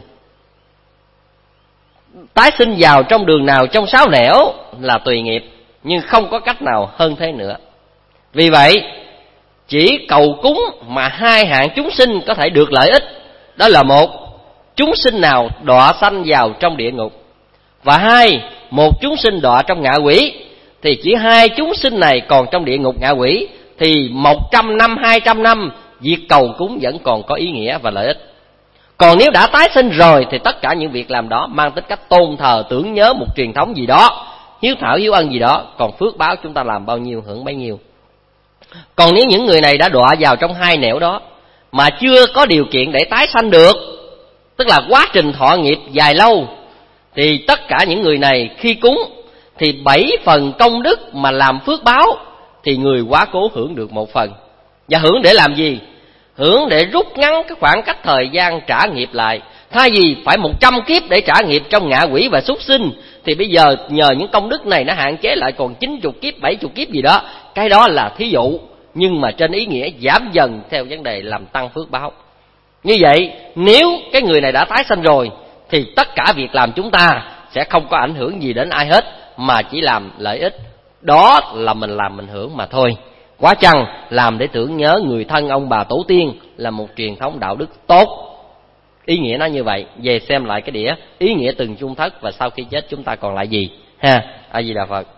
Tái sinh vào trong đường nào trong sáu nẻo là tùy nghiệp, nhưng không có cách nào hơn thế nữa. Vì vậy chỉ cầu cúng mà hai hạng chúng sinh có thể được lợi ích. Đó là một, chúng sinh nào đọa sanh vào trong địa ngục, và hai, một chúng sinh đọa trong ngạ quỷ. Thì chỉ hai chúng sinh này còn trong địa ngục ngạ quỷ, thì một trăm năm, hai trăm năm việc cầu cúng vẫn còn có ý nghĩa và lợi ích. Còn nếu đã tái sinh rồi thì tất cả những việc làm đó mang tính cách tôn thờ, tưởng nhớ một truyền thống gì đó, hiếu thảo hiếu ân gì đó, còn phước báo chúng ta làm bao nhiêu hưởng bấy nhiêu. Còn nếu những người này đã đọa vào trong hai nẻo đó mà chưa có điều kiện để tái sanh được, tức là quá trình thọ nghiệp dài lâu, thì tất cả những người này khi cúng thì bảy phần công đức mà làm phước báo thì người quá cố hưởng được một phần. Và hưởng để làm gì? Hưởng để rút ngắn cái khoảng cách thời gian trả nghiệp lại. Thay vì phải một trăm kiếp để trả nghiệp trong ngạ quỷ và súc sinh, thì bây giờ nhờ những công đức này nó hạn chế lại còn chín mươi kiếp, bảy mươi kiếp gì đó. Cái đó là thí dụ, nhưng mà trên ý nghĩa giảm dần theo vấn đề làm tăng phước báo. Như vậy nếu cái người này đã tái sanh rồi thì tất cả việc làm chúng ta sẽ không có ảnh hưởng gì đến ai hết, mà chỉ làm lợi ích. Đó là mình làm mình hưởng mà thôi. Quá chăng làm để tưởng nhớ người thân ông bà tổ tiên là một truyền thống đạo đức tốt. Ý nghĩa nó như vậy. Về xem lại cái đĩa ý nghĩa từng chung thất và sau khi chết chúng ta còn lại gì ha. A Di Đà Phật.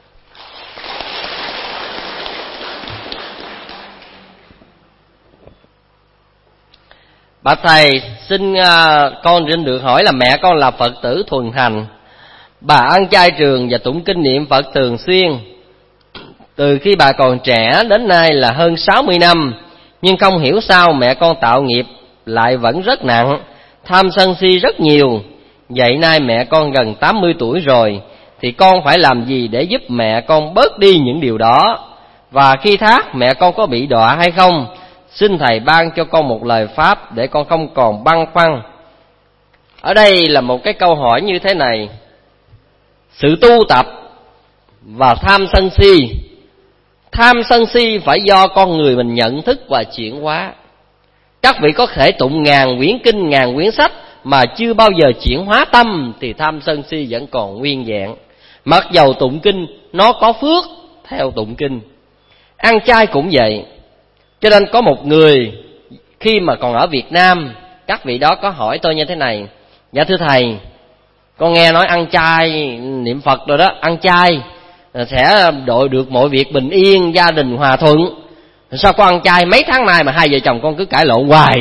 Bạch thầy, xin uh, con xin được hỏi là mẹ con là Phật tử thuần thành. Bà ăn chay trường và tụng kinh niệm Phật thường xuyên từ khi bà còn trẻ đến nay là hơn sáu mươi năm. Nhưng không hiểu sao mẹ con tạo nghiệp lại vẫn rất nặng, tham sân si rất nhiều. Vậy nay mẹ con gần tám mươi tuổi rồi, thì con phải làm gì để giúp mẹ con bớt đi những điều đó? Và khi thác mẹ con có bị đọa hay không? Xin thầy ban cho con một lời pháp để con không còn băn khoăn. Ở đây là một cái câu hỏi như thế này. Sự tu tập và tham sân si, tham sân si phải do con người mình nhận thức và chuyển hóa. Các vị có thể tụng ngàn quyển kinh, ngàn quyển sách mà chưa bao giờ chuyển hóa tâm thì tham sân si vẫn còn nguyên vẹn. Mặc dầu tụng kinh nó có phước theo tụng kinh. Ăn chay cũng vậy. Cho nên có một người khi mà còn ở Việt Nam, các vị đó có hỏi tôi như thế này: dạ thưa thầy, con nghe nói ăn chay niệm Phật rồi đó, ăn chay sẽ đội được mọi việc bình yên, gia đình hòa thuận. Sao con ăn chay mấy tháng nay mà hai vợ chồng con cứ cãi lộn hoài?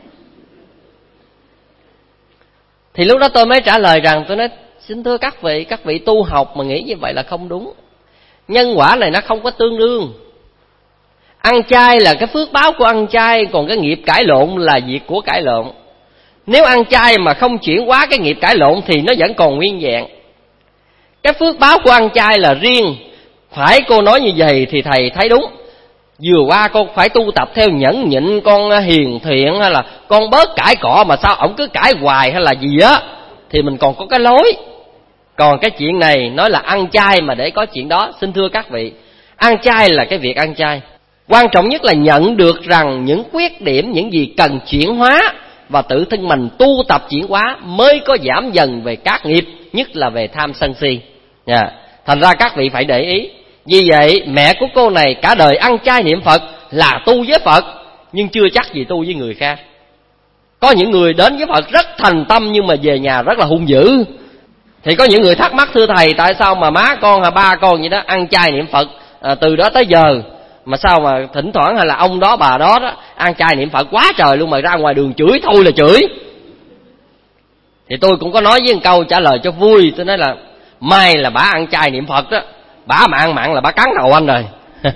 Thì lúc đó tôi mới trả lời rằng, tôi nói xin thưa các vị, các vị tu học mà nghĩ như vậy là không đúng. Nhân quả này nó không có tương đương. Ăn chay là cái phước báo của ăn chay, còn cái nghiệp cãi lộn là việc của cãi lộn. Nếu ăn chay mà không chuyển hóa cái nghiệp cãi lộn thì nó vẫn còn nguyên vẹn. Cái phước báo của ăn chay là riêng. Phải cô nói như vậy thì thầy thấy đúng. Vừa qua con phải tu tập theo nhẫn nhịn, con hiền thiện, hay là con bớt cãi cọ mà sao ổng cứ cãi hoài hay là gì á, thì mình còn có cái lối. Còn cái chuyện này nói là ăn chay mà để có chuyện đó, xin thưa các vị, ăn chay là cái việc ăn chay. Quan trọng nhất là nhận được rằng những khuyết điểm, những gì cần chuyển hóa, và tự thân mình tu tập chuyển hóa mới có giảm dần về các nghiệp, nhất là về tham sân si. Yeah. Thành ra các vị phải để ý. Vì vậy mẹ của cô này cả đời ăn chay niệm Phật là tu với Phật, nhưng chưa chắc gì tu với người khác. Có những người đến với Phật rất thành tâm nhưng mà về nhà rất là hung dữ. Thì có những người thắc mắc, thưa thầy, tại sao mà má con hay ba con vậy đó ăn chay niệm Phật à, từ đó tới giờ, mà sao mà thỉnh thoảng hay là ông đó bà đó đó ăn chay niệm Phật quá trời luôn, mà ra ngoài đường chửi thôi là chửi. Thì tôi cũng có nói với một câu trả lời cho vui. Tôi nói là may là bả ăn chay niệm Phật đó, bả mà ăn mặn là bả cắn đầu anh rồi.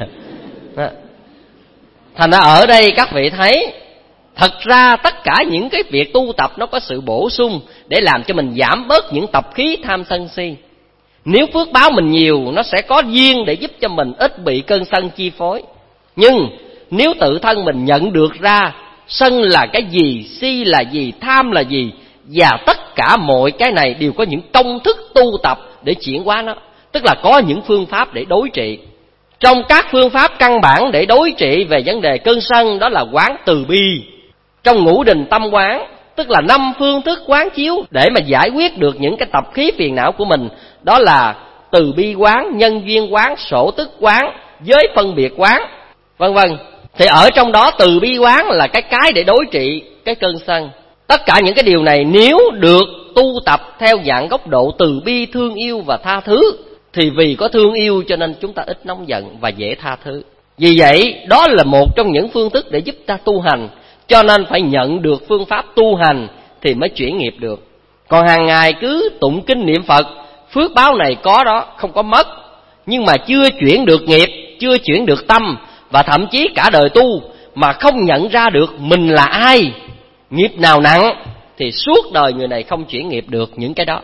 Thành ra ở đây các vị thấy, thật ra tất cả những cái việc tu tập nó có sự bổ sung để làm cho mình giảm bớt những tập khí tham sân si. Nếu phước báo mình nhiều, nó sẽ có duyên để giúp cho mình ít bị cơn sân chi phối. Nhưng nếu tự thân mình nhận được ra sân là cái gì, si là gì, tham là gì, và tất cả mọi cái này đều có những công thức tu tập để chuyển hóa nó, tức là có những phương pháp để đối trị. Trong các phương pháp căn bản để đối trị về vấn đề cơn sân, đó là quán từ bi. Trong ngũ đình tâm quán, tức là năm phương thức quán chiếu để mà giải quyết được những cái tập khí phiền não của mình, đó là từ bi quán, nhân duyên quán, sổ tức quán, giới phân biệt quán, vân vân. Thì ở trong đó từ bi quán là cái cái để đối trị cái cơn sân. Tất cả những cái điều này nếu được tu tập theo dạng góc độ từ bi, thương yêu và tha thứ, thì vì có thương yêu cho nên chúng ta ít nóng giận và dễ tha thứ. Vì vậy đó là một trong những phương thức để giúp ta tu hành. Cho nên phải nhận được phương pháp tu hành thì mới chuyển nghiệp được. Còn hàng ngày cứ tụng kinh niệm Phật, phước báo này có đó, không có mất, nhưng mà chưa chuyển được nghiệp, chưa chuyển được tâm, và thậm chí cả đời tu mà không nhận ra được mình là ai, nghiệp nào nặng, thì suốt đời người này không chuyển nghiệp được những cái đó.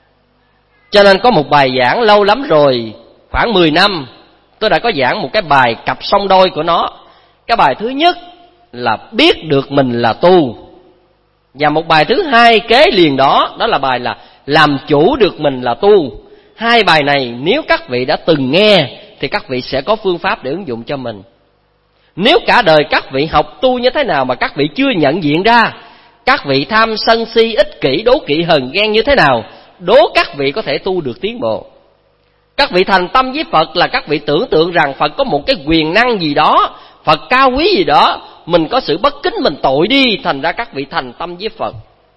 Cho nên có một bài giảng lâu lắm rồi, khoảng mười năm, tôi đã có giảng một cái bài cặp song đôi của nó. Cái bài thứ nhất là biết được mình là tu, và một bài thứ hai kế liền đó, đó là bài là làm chủ được mình là tu. Hai bài này nếu các vị đã từng nghe thì các vị sẽ có phương pháp để ứng dụng cho mình. Nếu cả đời các vị học tu như thế nào mà các vị chưa nhận diện ra các vị tham sân si, ích kỷ, đố kỵ, hờn ghen như thế nào, đố các vị có thể tu được tiến bộ. Các vị thành tâm với Phật là các vị tưởng tượng rằng Phật có một cái quyền năng gì đó, Phật cao quý gì đó, mình có sự bất kính mình tội đi, thành ra các vị thành tâm với Phật.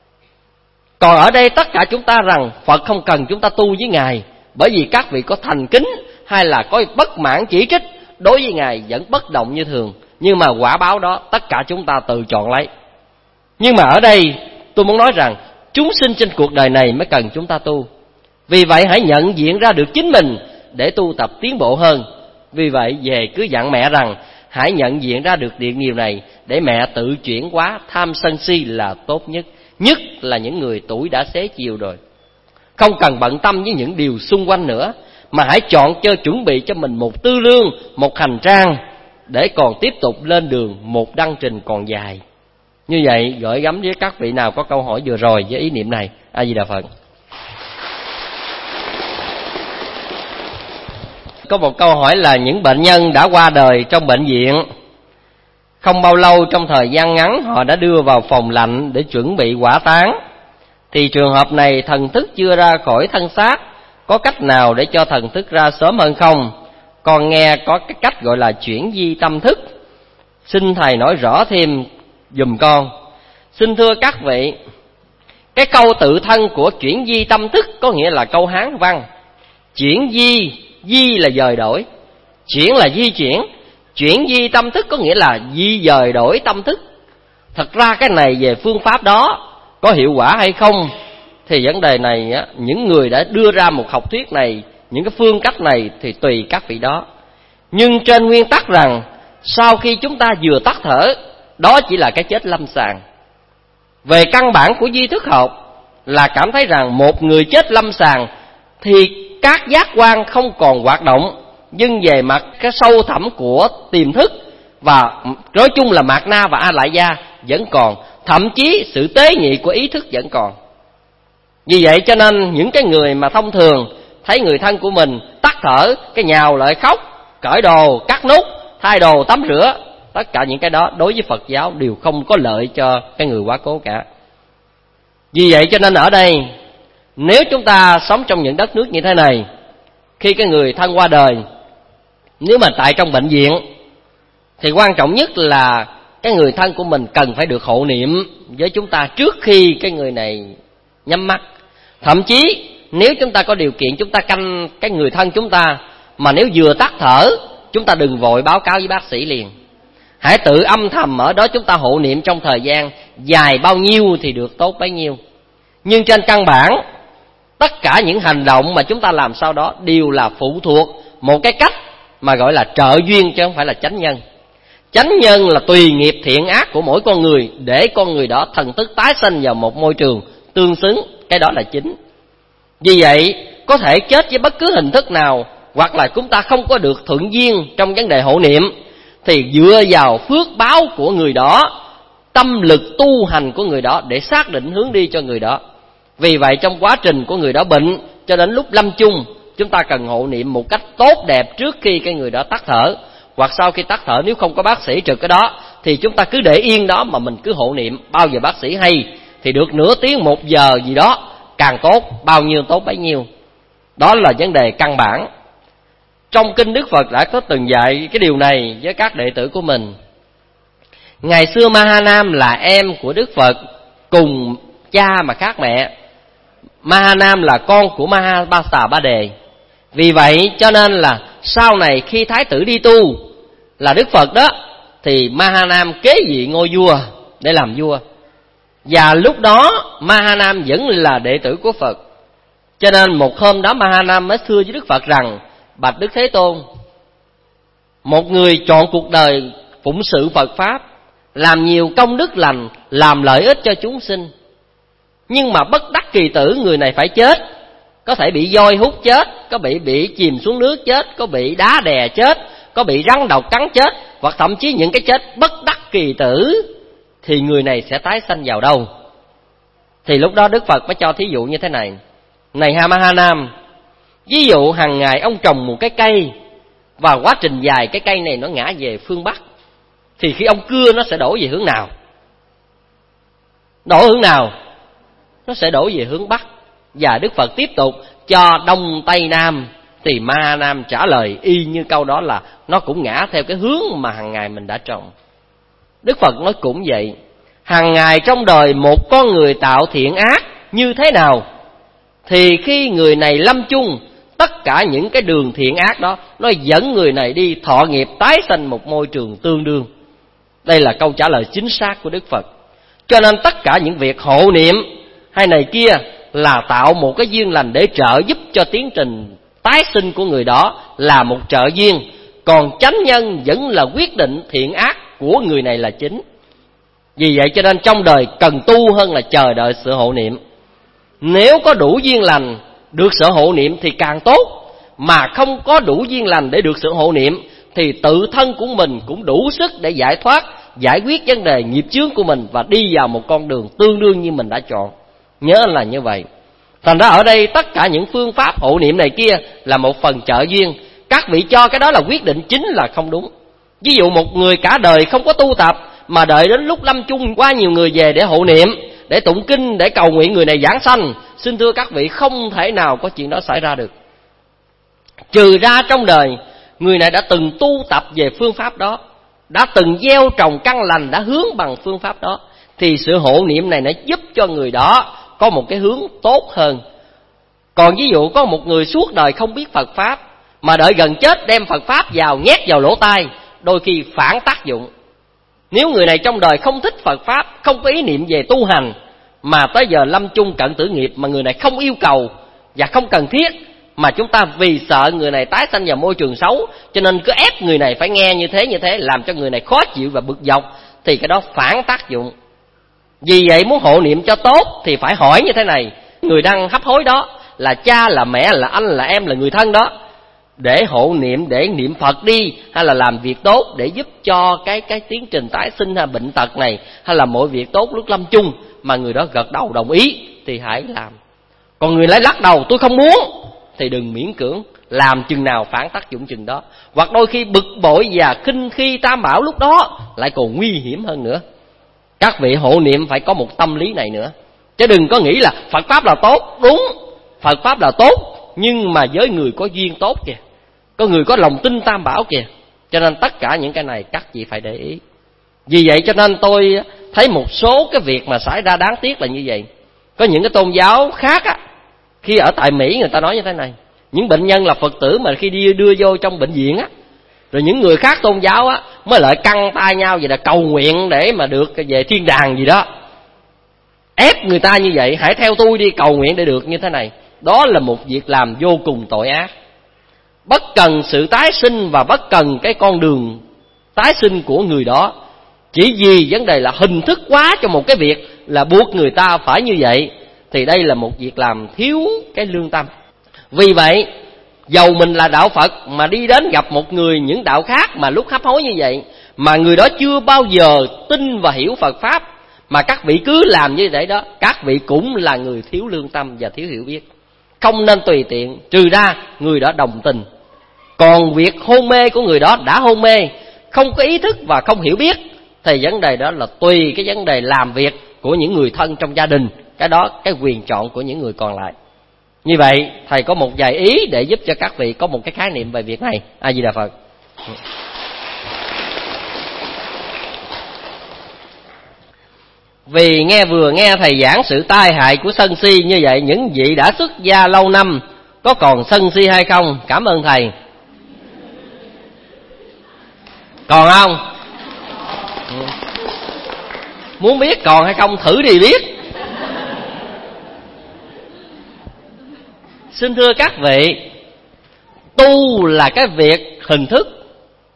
Còn ở đây tất cả chúng ta rằng Phật không cần chúng ta tu với Ngài, bởi vì các vị có thành kính hay là có bất mãn chỉ trích, đối với Ngài vẫn bất động như thường. Nhưng mà quả báo đó tất cả chúng ta tự chọn lấy. Nhưng mà ở đây tôi muốn nói rằng chúng sinh trên cuộc đời này mới cần chúng ta tu. Vì vậy hãy nhận diện ra được chính mình để tu tập tiến bộ hơn. Vì vậy về cứ dặn mẹ rằng hãy nhận diện ra được điều điều này để mẹ tự chuyển hóa tham sân si là tốt nhất. Nhất là những người tuổi đã xế chiều rồi, không cần bận tâm với những điều xung quanh nữa, mà hãy chọn cho chuẩn bị cho mình một tư lương, một hành trang để còn tiếp tục lên đường một đăng trình còn dài. Như vậy gửi gắm với các vị nào có câu hỏi vừa rồi với ý niệm này. A Di Đà Phật. Có một câu hỏi là những bệnh nhân đã qua đời trong bệnh viện, không bao lâu trong thời gian ngắn họ đã đưa vào phòng lạnh để chuẩn bị hỏa táng, thì trường hợp này thần thức chưa ra khỏi thân xác, có cách nào để cho thần thức ra sớm hơn không? Con nghe có cái cách gọi là chuyển di tâm thức, xin thầy nói rõ thêm giùm con. Xin thưa các vị, cái câu tự thân của chuyển di tâm thức có nghĩa là câu Hán văn. Chuyển di di là dời đổi, chuyển là di chuyển. Chuyển di tâm thức có nghĩa là di dời đổi tâm thức. Thật ra cái này về phương pháp đó có hiệu quả hay không thì vấn đề này á, những người đã đưa ra một học thuyết này, những cái phương cách này thì tùy các vị đó. Nhưng trên nguyên tắc rằng sau khi chúng ta vừa tắt thở, đó chỉ là cái chết lâm sàng. Về căn bản của duy thức học là cảm thấy rằng một người chết lâm sàng thì các giác quan không còn hoạt động, nhưng về mặt cái sâu thẳm của tiềm thức và nói chung là mạt na và a lại gia vẫn còn, thậm chí sự tế nhị của ý thức vẫn còn. Vì vậy cho nên những cái người mà thông thường thấy người thân của mình tắt thở, cái nhào lại khóc, cởi đồ, cắt nút, thay đồ, tắm rửa, tất cả những cái đó đối với Phật giáo đều không có lợi cho cái người quá cố cả. Vì vậy cho nên ở đây, nếu chúng ta sống trong những đất nước như thế này, khi cái người thân qua đời, nếu mà tại trong bệnh viện thì quan trọng nhất là cái người thân của mình cần phải được hộ niệm với chúng ta trước khi cái người này nhắm mắt. Thậm chí nếu chúng ta có điều kiện, chúng ta canh cái người thân chúng ta, mà nếu vừa tắt thở, chúng ta đừng vội báo cáo với bác sĩ liền. Hãy tự âm thầm ở đó chúng ta hộ niệm trong thời gian dài bao nhiêu thì được tốt bấy nhiêu. Nhưng trên căn bản, tất cả những hành động mà chúng ta làm sau đó đều là phụ thuộc một cái cách mà gọi là trợ duyên, chứ không phải là chánh nhân. Chánh nhân là tùy nghiệp thiện ác của mỗi con người để con người đó thần thức tái sanh vào một môi trường tương xứng, cái đó là chính. Vì vậy, có thể chết với bất cứ hình thức nào, hoặc là chúng ta không có được thuận duyên trong vấn đề hộ niệm, thì dựa vào phước báo của người đó, tâm lực tu hành của người đó để xác định hướng đi cho người đó. Vì vậy trong quá trình của người đó bệnh cho đến lúc lâm chung, chúng ta cần hộ niệm một cách tốt đẹp trước khi cái người đó tắt thở, hoặc sau khi tắt thở. Nếu không có bác sĩ trực cái đó thì chúng ta cứ để yên đó mà mình cứ hộ niệm. Bao giờ bác sĩ hay thì được nửa tiếng, một giờ gì đó, càng tốt, bao nhiêu tốt bấy nhiêu. Đó là vấn đề căn bản. Trong kinh Đức Phật đã có từng dạy cái điều này với các đệ tử của mình. Ngày xưa Mahanam là em của Đức Phật, cùng cha mà khác mẹ. Mahanam là con của Mahabharata Ba Đề. Vì vậy cho nên là sau này khi Thái tử đi tu là Đức Phật đó, thì Mahanam kế vị ngôi vua để làm vua. Và lúc đó Mahanam vẫn là đệ tử của Phật. Cho nên một hôm đó Mahanam mới thưa với Đức Phật rằng: bạch Đức Thế Tôn, một người chọn cuộc đời phụng sự Phật Pháp, làm nhiều công đức lành, làm lợi ích cho chúng sinh, nhưng mà bất đắc kỳ tử, người này phải chết. Có thể bị voi hút chết, có bị bị chìm xuống nước chết, có bị đá đè chết, có bị rắn độc cắn chết, hoặc thậm chí những cái chết bất đắc kỳ tử, thì người này sẽ tái sanh vào đâu? Thì lúc đó Đức Phật mới cho thí dụ như thế này: này Mahanam, ví dụ hàng ngày ông trồng một cái cây, và quá trình dài cái cây này nó ngã về phương Bắc, thì khi ông cưa nó sẽ đổ về hướng nào? Đổ hướng nào? Nó sẽ đổ về hướng Bắc. Và Đức Phật tiếp tục cho Đông Tây Nam, thì Mahanam trả lời y như câu đó là nó cũng ngã theo cái hướng mà hàng ngày mình đã trồng. Đức Phật nói cũng vậy, hàng ngày trong đời một con người tạo thiện ác như thế nào, thì khi người này lâm chung, tất cả những cái đường thiện ác đó nó dẫn người này đi thọ nghiệp tái sanh một môi trường tương đương. Đây là câu trả lời chính xác của Đức Phật. Cho nên tất cả những việc hộ niệm hay này kia là tạo một cái duyên lành để trợ giúp cho tiến trình tái sinh của người đó, là một trợ duyên. Còn chánh nhân vẫn là quyết định thiện ác của người này là chính. Vì vậy cho nên trong đời cần tu hơn là chờ đợi sự hộ niệm. Nếu có đủ duyên lành được sự hộ niệm thì càng tốt, mà không có đủ duyên lành để được sự hộ niệm thì tự thân của mình cũng đủ sức để giải thoát, giải quyết vấn đề nghiệp chướng của mình và đi vào một con đường tương đương như mình đã chọn. Nhớ là như vậy. Thành ra ở đây tất cả những phương pháp hộ niệm này kia là một phần trợ duyên. Các vị cho cái đó là quyết định chính là không đúng. Ví dụ một người cả đời không có tu tập, mà đợi đến lúc lâm chung quá nhiều người về để hộ niệm, để tụng kinh, để cầu nguyện người này giảng sanh. Xin thưa các vị, không thể nào có chuyện đó xảy ra được. Trừ ra trong đời người này đã từng tu tập về phương pháp đó, đã từng gieo trồng căn lành, đã hướng bằng phương pháp đó, thì sự hộ niệm này nó giúp cho người đó có một cái hướng tốt hơn. Còn ví dụ có một người suốt đời không biết Phật Pháp, mà đợi gần chết đem Phật Pháp vào nhét vào lỗ tai, đôi khi phản tác dụng. Nếu người này trong đời không thích Phật Pháp, không có ý niệm về tu hành, mà tới giờ lâm chung cận tử nghiệp mà người này không yêu cầu và không cần thiết, mà chúng ta vì sợ người này tái sanh vào môi trường xấu cho nên cứ ép người này phải nghe như thế như thế, làm cho người này khó chịu và bực dọc, thì cái đó phản tác dụng. Vì vậy muốn hộ niệm cho tốt thì phải hỏi như thế này: người đang hấp hối đó là cha, là mẹ, là anh, là em, là người thân đó, để hộ niệm, để niệm Phật đi, hay là làm việc tốt để giúp cho cái cái tiến trình tái sinh hay bệnh tật này, hay là mọi việc tốt lúc lâm chung mà người đó gật đầu đồng ý thì hãy làm. Còn người lại lắc đầu tôi không muốn thì đừng miễn cưỡng, làm chừng nào phản tác dụng chừng đó. Hoặc đôi khi bực bội và khinh khi tam bảo lúc đó lại còn nguy hiểm hơn nữa. Các vị hộ niệm phải có một tâm lý này nữa, chứ đừng có nghĩ là Phật Pháp là tốt. Đúng, Phật Pháp là tốt, nhưng mà với người có duyên tốt kìa, có người có lòng tin tam bảo kìa. Cho nên tất cả những cái này các vị phải để ý. Vì vậy cho nên tôi thấy một số cái việc mà xảy ra đáng tiếc là như vậy. Có những cái tôn giáo khác á, khi ở tại Mỹ người ta nói như thế này: những bệnh nhân là Phật tử mà khi đi đưa vô trong bệnh viện á, rồi những người khác tôn giáo á mới lại căng tay nhau vậy là cầu nguyện để mà được về thiên đàng gì đó. Ép người ta như vậy, hãy theo tôi đi cầu nguyện để được như thế này. Đó là một việc làm vô cùng tội ác. Bất cần sự tái sinh và bất cần cái con đường tái sinh của người đó, chỉ vì vấn đề là hình thức quá cho một cái việc là buộc người ta phải như vậy, thì đây là một việc làm thiếu cái lương tâm. Vì vậy, dầu mình là đạo Phật mà đi đến gặp một người những đạo khác mà lúc hấp hối như vậy, mà người đó chưa bao giờ tin và hiểu Phật Pháp, mà các vị cứ làm như vậy đó, các vị cũng là người thiếu lương tâm và thiếu hiểu biết. Không nên tùy tiện, trừ ra người đó đồng tình. Còn việc hôn mê của người đó đã hôn mê, không có ý thức và không hiểu biết, thì vấn đề đó là tùy cái vấn đề làm việc của những người thân trong gia đình. Cái đó cái quyền chọn của những người còn lại. Như vậy thầy có một vài ý để giúp cho các vị có một cái khái niệm về việc này. A Di Đà Phật. Vì nghe vừa nghe thầy giảng sự tai hại của sân si như vậy, những vị đã xuất gia lâu năm có còn sân si hay không? Cảm ơn thầy. Còn không? Muốn biết còn hay không thử đi biết. Xin thưa các vị, tu là cái việc hình thức,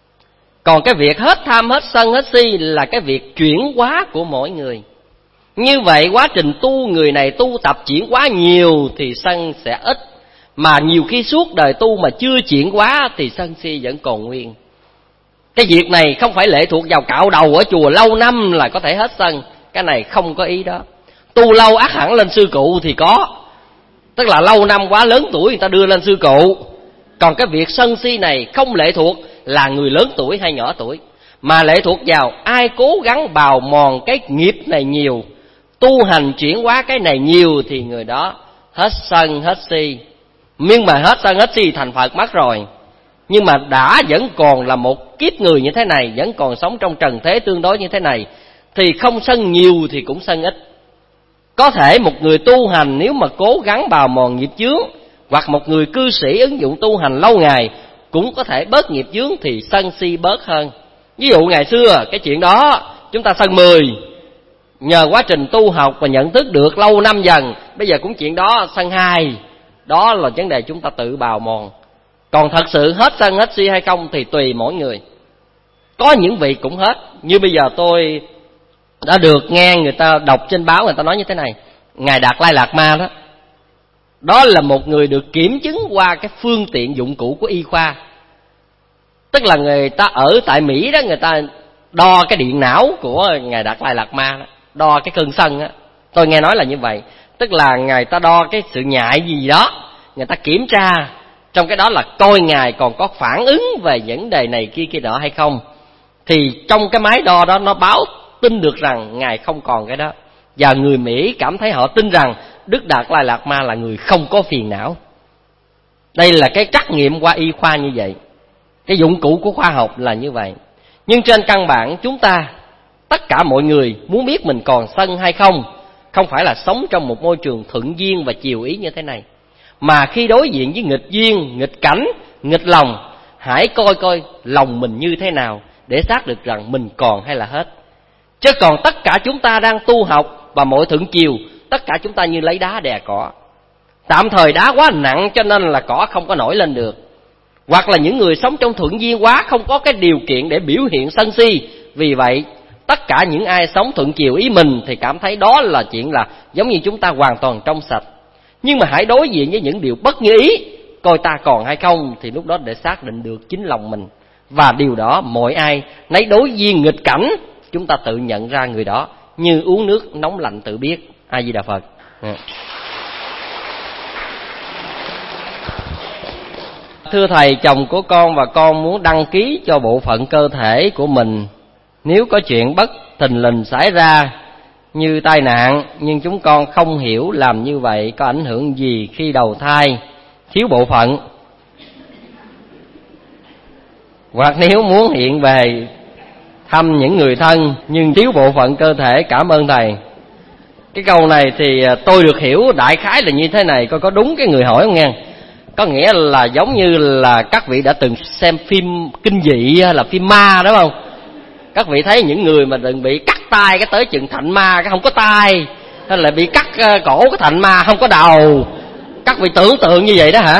còn cái việc hết tham, hết sân, hết si là cái việc chuyển hóa của mỗi người. Như vậy quá trình tu, người này tu tập chuyển hóa nhiều thì sân sẽ ít, mà nhiều khi suốt đời tu mà chưa chuyển hóa thì sân si vẫn còn nguyên. Cái việc này không phải lệ thuộc vào cạo đầu ở chùa lâu năm là có thể hết sân. Cái này không có ý đó. Tu lâu ắt hẳn lên sư cụ thì có, tức là lâu năm quá lớn tuổi người ta đưa lên sư cụ. Còn cái việc sân si này không lệ thuộc là người lớn tuổi hay nhỏ tuổi, mà lệ thuộc vào ai cố gắng bào mòn cái nghiệp này nhiều, tu hành chuyển hóa cái này nhiều thì người đó hết sân hết si. Nhưng mà hết sân hết si thành Phật mất rồi, nhưng mà đã vẫn còn là một kiếp người như thế này, vẫn còn sống trong trần thế tương đối như thế này, thì không sân nhiều thì cũng sân ít. Có thể một người tu hành nếu mà cố gắng bào mòn nghiệp chướng, hoặc một người cư sĩ ứng dụng tu hành lâu ngày cũng có thể bớt nghiệp chướng thì sân si bớt hơn. Ví dụ ngày xưa cái chuyện đó chúng ta sân mười, nhờ quá trình tu học và nhận thức được lâu năm dần, bây giờ cũng chuyện đó sân hai. Đó là vấn đề chúng ta tự bào mòn. Còn thật sự hết sân hết si hay không thì tùy mỗi người. Có những vị cũng hết. Như bây giờ tôi đã được nghe người ta đọc trên báo, người ta nói như thế này: Ngài Đạt Lai Lạt Ma đó, đó là một người được kiểm chứng qua cái phương tiện dụng cụ của y khoa. Tức là người ta ở tại Mỹ đó, người ta đo cái điện não của Ngài Đạt Lai Lạt Ma đó, đo cái cơn sân á. Tôi nghe nói là như vậy. Tức là người ta đo cái sự nhạy gì đó, người ta kiểm tra, trong cái đó là coi Ngài còn có phản ứng về vấn đề này kia kia nọ hay không. Thì trong cái máy đo đó nó báo tin được rằng Ngài không còn cái đó. Và người Mỹ cảm thấy họ tin rằng Đức Đạt Lai Lạt Ma là người không có phiền não. Đây là cái trắc nghiệm qua y khoa như vậy. Cái dụng cụ của khoa học là như vậy. Nhưng trên căn bản chúng ta, tất cả mọi người muốn biết mình còn sân hay không, không phải là sống trong một môi trường thuận duyên và chiều ý như thế này, mà khi đối diện với nghịch duyên, nghịch cảnh nghịch lòng, hãy coi coi lòng mình như thế nào để xác được rằng mình còn hay là hết. Chứ còn tất cả chúng ta đang tu học và mọi thượng chiều, tất cả chúng ta như lấy đá đè cỏ. Tạm thời đá quá nặng cho nên là cỏ không có nổi lên được. Hoặc là những người sống trong thuận duyên quá, không có cái điều kiện để biểu hiện sân si. Vì vậy tất cả những ai sống thuận chiều ý mình thì cảm thấy đó là chuyện là giống như chúng ta hoàn toàn trong sạch. Nhưng mà hãy đối diện với những điều bất như ý, coi ta còn hay không, thì lúc đó để xác định được chính lòng mình. Và điều đó mỗi ai nấy đối duyên nghịch cảnh, chúng ta tự nhận ra người đó, như uống nước nóng lạnh tự biết. A Di Đà Phật. Thưa thầy, chồng của con và con muốn đăng ký cho bộ phận cơ thể của mình. Nếu có chuyện bất thình lình xảy ra như tai nạn, nhưng chúng con không hiểu làm như vậy có ảnh hưởng gì khi đầu thai, thiếu bộ phận. Hoặc nếu muốn hiện về thăm những người thân nhưng thiếu bộ phận cơ thể. Cảm ơn thầy. Cái câu này thì tôi được hiểu đại khái là như thế này, coi có đúng cái người hỏi không nghe. Có nghĩa là giống như là các vị đã từng xem phim kinh dị hay là phim ma, đúng không? Các vị thấy những người mà đừng bị cắt tay cái tới chừng thành ma cái không có tay, hay là bị cắt cổ cái thành ma không có đầu. Các vị tưởng tượng như vậy đó hả?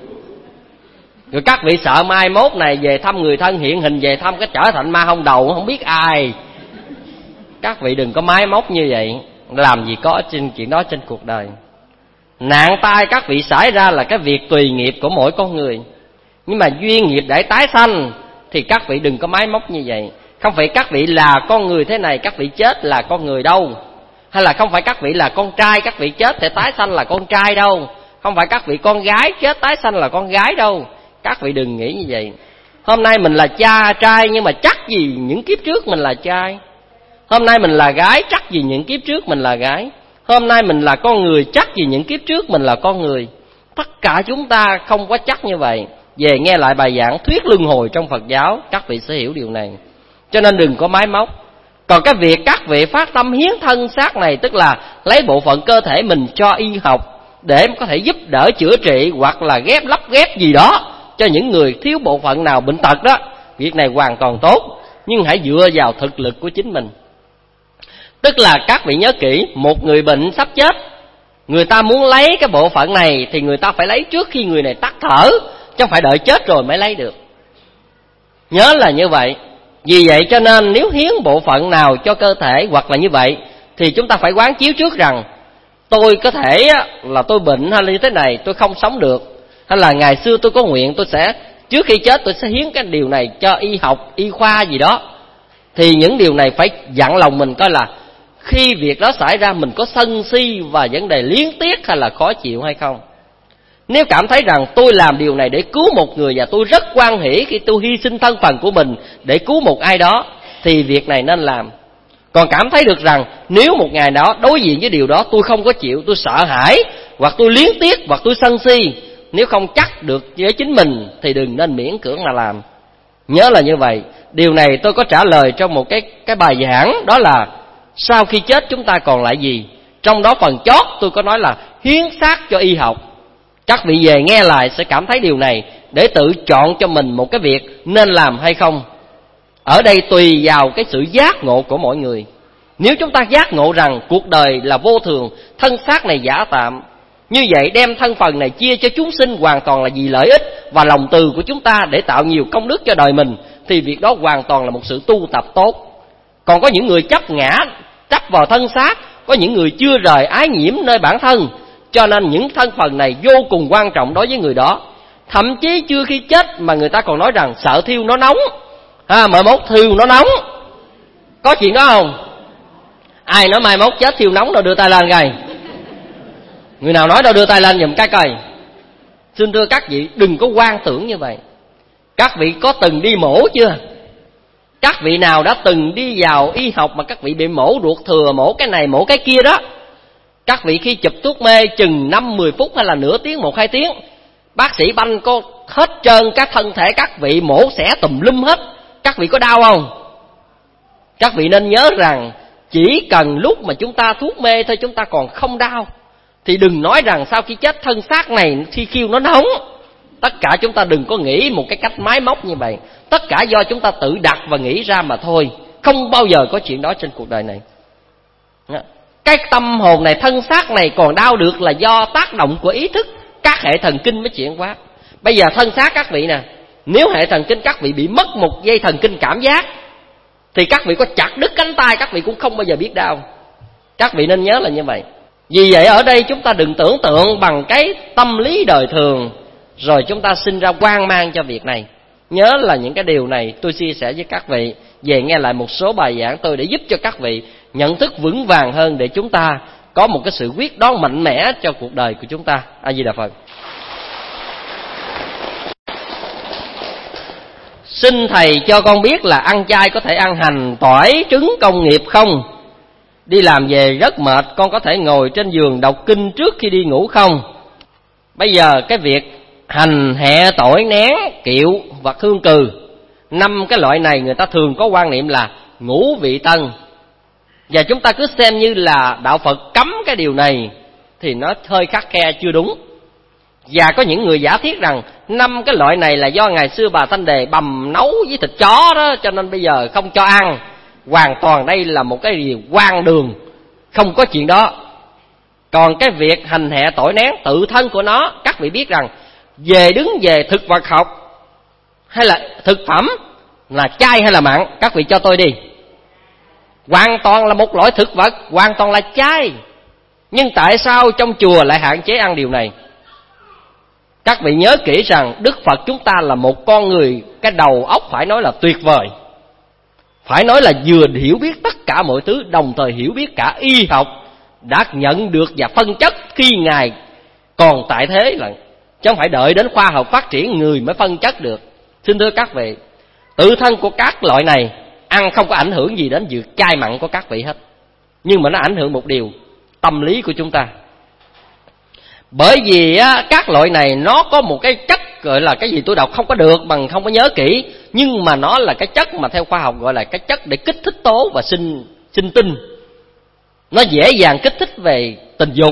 Rồi các vị sợ mai mốt này về thăm người thân hiện hình về thăm cái trở thành ma không đầu, không biết ai. Các vị đừng có máy móc như vậy. Làm gì có trên chuyện đó trên cuộc đời. Nạn tai các vị xảy ra là cái việc tùy nghiệp của mỗi con người. Nhưng mà duyên nghiệp để tái sanh thì các vị đừng có máy móc như vậy. Không phải các vị là con người thế này các vị chết là con người đâu. Hay là không phải các vị là con trai các vị chết thì tái sanh là con trai đâu. Không phải các vị con gái chết tái sanh là con gái đâu. Các vị đừng nghĩ như vậy. Hôm nay mình là cha trai nhưng mà chắc gì những kiếp trước mình là trai. Hôm nay mình là gái chắc gì những kiếp trước mình là gái. Hôm nay mình là con người chắc gì những kiếp trước mình là con người. Tất cả chúng ta không có chắc như vậy. Về nghe lại bài giảng thuyết luân hồi trong Phật giáo, các vị sẽ hiểu điều này. Cho nên đừng có máy móc. Còn cái việc các vị phát tâm hiến thân xác này, tức là lấy bộ phận cơ thể mình cho y học để có thể giúp đỡ chữa trị hoặc là ghép lắp ghép gì đó cho những người thiếu bộ phận nào bệnh tật đó, việc này hoàn toàn tốt. Nhưng hãy dựa vào thực lực của chính mình. Tức là các vị nhớ kỹ, một người bệnh sắp chết, người ta muốn lấy cái bộ phận này thì người ta phải lấy trước khi người này tắt thở, chứ không phải đợi chết rồi mới lấy được. Nhớ là như vậy. Vì vậy cho nên nếu hiến bộ phận nào cho cơ thể hoặc là như vậy thì chúng ta phải quán chiếu trước rằng tôi có thể là tôi bệnh hay là như thế này tôi không sống được, hay là ngày xưa tôi có nguyện tôi sẽ trước khi chết tôi sẽ hiến cái điều này cho y học, y khoa gì đó. Thì những điều này phải dặn lòng mình coi là khi việc đó xảy ra mình có sân si và vấn đề liếng tiếc hay là khó chịu hay không. Nếu cảm thấy rằng tôi làm điều này để cứu một người và tôi rất hoan hỷ khi tôi hy sinh thân phận của mình để cứu một ai đó thì việc này nên làm. Còn cảm thấy được rằng nếu một ngày đó đối diện với điều đó tôi không có chịu, tôi sợ hãi hoặc tôi liếng tiếc hoặc tôi sân si, nếu không chắc được với chính mình thì đừng nên miễn cưỡng mà làm. Nhớ là như vậy. Điều này tôi có trả lời trong một cái, cái bài giảng, đó là sau khi chết chúng ta còn lại gì. Trong đó phần chót tôi có nói là hiến xác cho y học. Các vị về nghe lại sẽ cảm thấy điều này để tự chọn cho mình một cái việc nên làm hay không. Ở đây tùy vào cái sự giác ngộ của mỗi người. Nếu chúng ta giác ngộ rằng cuộc đời là vô thường, thân xác này giả tạm, như vậy đem thân phần này chia cho chúng sinh hoàn toàn là vì lợi ích và lòng từ của chúng ta để tạo nhiều công đức cho đời mình, thì việc đó hoàn toàn là một sự tu tập tốt. Còn có những người chấp ngã, chấp vào thân xác, có những người chưa rời ái nhiễm nơi bản thân, cho nên những thân phần này vô cùng quan trọng đối với người đó. Thậm chí chưa khi chết mà người ta còn nói rằng sợ thiêu nó nóng, à, mai mốt thiêu nó nóng. Có chuyện đó không? Ai nói mai mốt chết thiêu nóng đâu đưa tay lên coi. Người nào nói đâu đưa tay lên giùm cái coi. Xin thưa các vị, đừng có quan tưởng như vậy. Các vị có từng đi mổ chưa? Các vị nào đã từng đi vào y học mà các vị bị mổ ruột thừa, mổ cái này mổ cái kia đó, các vị khi chụp thuốc mê chừng năm mười phút hay là nửa tiếng, một hai tiếng, bác sĩ banh có hết trơn các thân thể các vị, mổ xẻ tùm lum hết. Các vị có đau không? Các vị nên nhớ rằng chỉ cần lúc mà chúng ta thuốc mê thôi chúng ta còn không đau, thì đừng nói rằng sau khi chết thân xác này khi khiêu nó nóng. Tất cả chúng ta đừng có nghĩ một cái cách máy móc như vậy. Tất cả do chúng ta tự đặt và nghĩ ra mà thôi. Không bao giờ có chuyện đó trên cuộc đời này. Cái tâm hồn này, thân xác này còn đau được là do tác động của ý thức. Các hệ thần kinh mới chuyển hóa. Bây giờ thân xác các vị nè, nếu hệ thần kinh các vị bị mất một dây thần kinh cảm giác thì các vị có chặt đứt cánh tay các vị cũng không bao giờ biết đau. Các vị nên nhớ là như vậy. Vì vậy ở đây chúng ta đừng tưởng tượng bằng cái tâm lý đời thường rồi chúng ta sinh ra hoang mang cho việc này. Nhớ là những cái điều này tôi chia sẻ với các vị. Về nghe lại một số bài giảng tôi để giúp cho các vị nhận thức vững vàng hơn, để chúng ta có một cái sự quyết đoán mạnh mẽ cho cuộc đời của chúng ta. A Di Đà Phật. Xin thầy cho con biết là ăn chay có thể ăn hành, tỏi, trứng công nghiệp không? Đi làm về rất mệt, con có thể ngồi trên giường đọc kinh trước khi đi ngủ không? Bây giờ cái việc hành, hẹ, tỏi, nén, kiệu và hương cừ, năm cái loại này người ta thường có quan niệm là ngũ vị tân. Và chúng ta cứ xem như là đạo Phật cấm cái điều này thì nó hơi khắt khe, chưa đúng. Và có những người giả thiết rằng năm cái loại này là do ngày xưa bà Thanh Đề bằm nấu với thịt chó đó, cho nên bây giờ không cho ăn. Hoàn toàn đây là một cái điều hoang đường, không có chuyện đó. Còn cái việc hành hẹ tỏi nén tự thân của nó, các vị biết rằng về đứng về thực vật học hay là thực phẩm là chay hay là mặn, các vị cho tôi đi. Hoàn toàn là một loại thực vật, hoàn toàn là chay. Nhưng tại sao trong chùa lại hạn chế ăn điều này? Các vị nhớ kỹ rằng Đức Phật chúng ta là một con người, cái đầu óc phải nói là tuyệt vời. Phải nói là vừa hiểu biết tất cả mọi thứ, đồng thời hiểu biết cả y học, đã nhận được và phân chất khi Ngài còn tại thế là, chứ không phải đợi đến khoa học phát triển người mới phân chất được. Xin thưa các vị, tự thân của các loại này ăn không có ảnh hưởng gì đến việc chay mặn của các vị hết. Nhưng mà nó ảnh hưởng một điều, tâm lý của chúng ta. Bởi vì á, các loại này nó có một cái chất gọi là cái gì tôi đọc không có được bằng không có nhớ kỹ, nhưng mà nó là cái chất mà theo khoa học gọi là cái chất để kích thích tố và sinh sinh tinh. Nó dễ dàng kích thích về tình dục.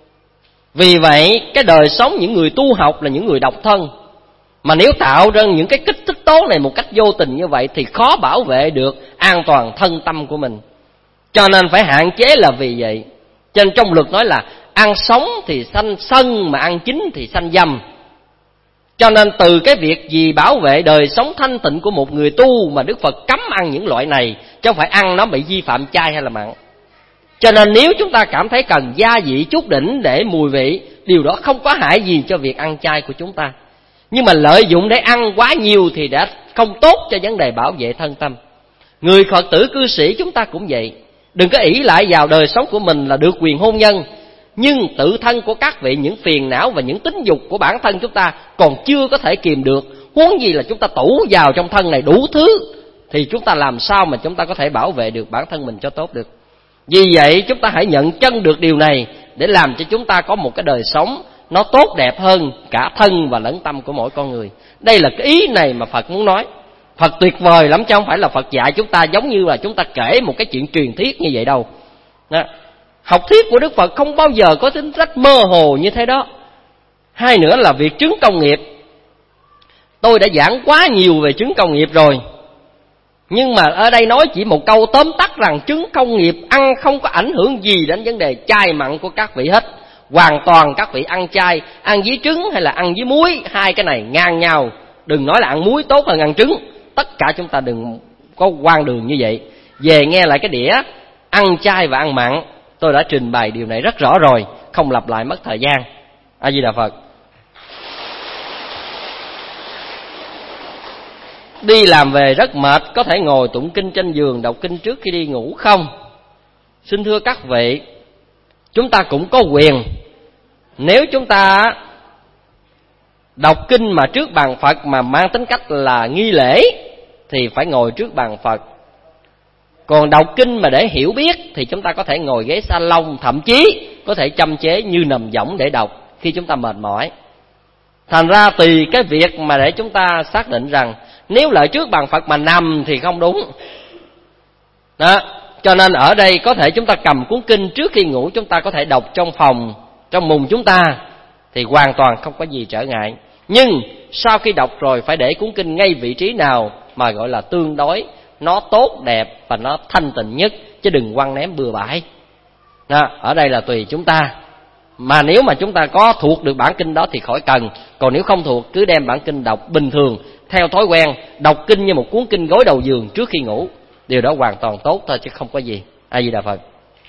Vì vậy cái đời sống những người tu học là những người độc thân, mà nếu tạo ra những cái kích thích tố này một cách vô tình như vậy thì khó bảo vệ được an toàn thân tâm của mình. Cho nên phải hạn chế là vì vậy. Cho nên trong luật nói là ăn sống thì sanh sân, mà ăn chín thì sanh dâm. Cho nên từ cái việc gì bảo vệ đời sống thanh tịnh của một người tu mà Đức Phật cấm ăn những loại này, chứ không phải ăn nó bị vi phạm chay hay là mặn. Cho nên nếu chúng ta cảm thấy cần gia vị chút đỉnh để mùi vị, điều đó không có hại gì cho việc ăn chay của chúng ta. Nhưng mà lợi dụng để ăn quá nhiều thì đã không tốt cho vấn đề bảo vệ thân tâm. Người Phật tử cư sĩ chúng ta cũng vậy. Đừng có ỷ lại vào đời sống của mình là được quyền hôn nhân, nhưng tự thân của các vị, những phiền não và những tính dục của bản thân chúng ta còn chưa có thể kìm được, huống gì là chúng ta tủ vào trong thân này đủ thứ, thì chúng ta làm sao mà chúng ta có thể bảo vệ được bản thân mình cho tốt được. Vì vậy chúng ta hãy nhận chân được điều này để làm cho chúng ta có một cái đời sống nó tốt đẹp hơn cả thân và lẫn tâm của mỗi con người. Đây là cái ý này mà Phật muốn nói. Phật tuyệt vời lắm chứ không phải là Phật dạy chúng ta giống như là chúng ta kể một cái chuyện truyền thuyết như vậy đâu. Đó. Học thuyết của Đức Phật không bao giờ có tính chất mơ hồ như thế đó. Hai nữa là việc trứng công nghiệp. Tôi đã giảng quá nhiều về trứng công nghiệp rồi, nhưng mà ở đây nói chỉ một câu tóm tắt rằng trứng công nghiệp ăn không có ảnh hưởng gì đến vấn đề chay mặn của các vị hết. Hoàn toàn các vị ăn chay, ăn với trứng hay là ăn với muối, hai cái này ngang nhau. Đừng nói là ăn muối tốt hơn ăn trứng. Tất cả chúng ta đừng có quan đường như vậy. Về nghe lại cái đĩa ăn chay và ăn mặn, tôi đã trình bày điều này rất rõ rồi, không lặp lại mất thời gian. A Di Đà Phật. Đi làm về rất mệt, có thể ngồi tụng kinh trên giường đọc kinh trước khi đi ngủ không? Xin thưa các vị, chúng ta cũng có quyền. Nếu chúng ta đọc kinh mà trước bàn Phật mà mang tính cách là nghi lễ thì phải ngồi trước bàn Phật. Còn đọc kinh mà để hiểu biết thì chúng ta có thể ngồi ghế salon, thậm chí có thể châm chế như nằm võng để đọc khi chúng ta mệt mỏi. Thành ra tùy cái việc mà để chúng ta xác định rằng nếu lại trước bàn Phật mà nằm thì không đúng. Đó, cho nên ở đây có thể chúng ta cầm cuốn kinh trước khi ngủ, chúng ta có thể đọc trong phòng, trong mùng chúng ta, thì hoàn toàn không có gì trở ngại. Nhưng sau khi đọc rồi phải để cuốn kinh ngay vị trí nào mà gọi là tương đối nó tốt đẹp và nó thanh tịnh nhất, chứ đừng quăng ném bừa bãi. Đó, ở đây là tùy chúng ta. Mà nếu mà chúng ta có thuộc được bản kinh đó thì khỏi cần. Còn nếu không thuộc, cứ đem bản kinh đọc bình thường, theo thói quen, đọc kinh như một cuốn kinh gối đầu giường trước khi ngủ. Điều đó hoàn toàn tốt thôi chứ không có gì. A Di Đà Phật.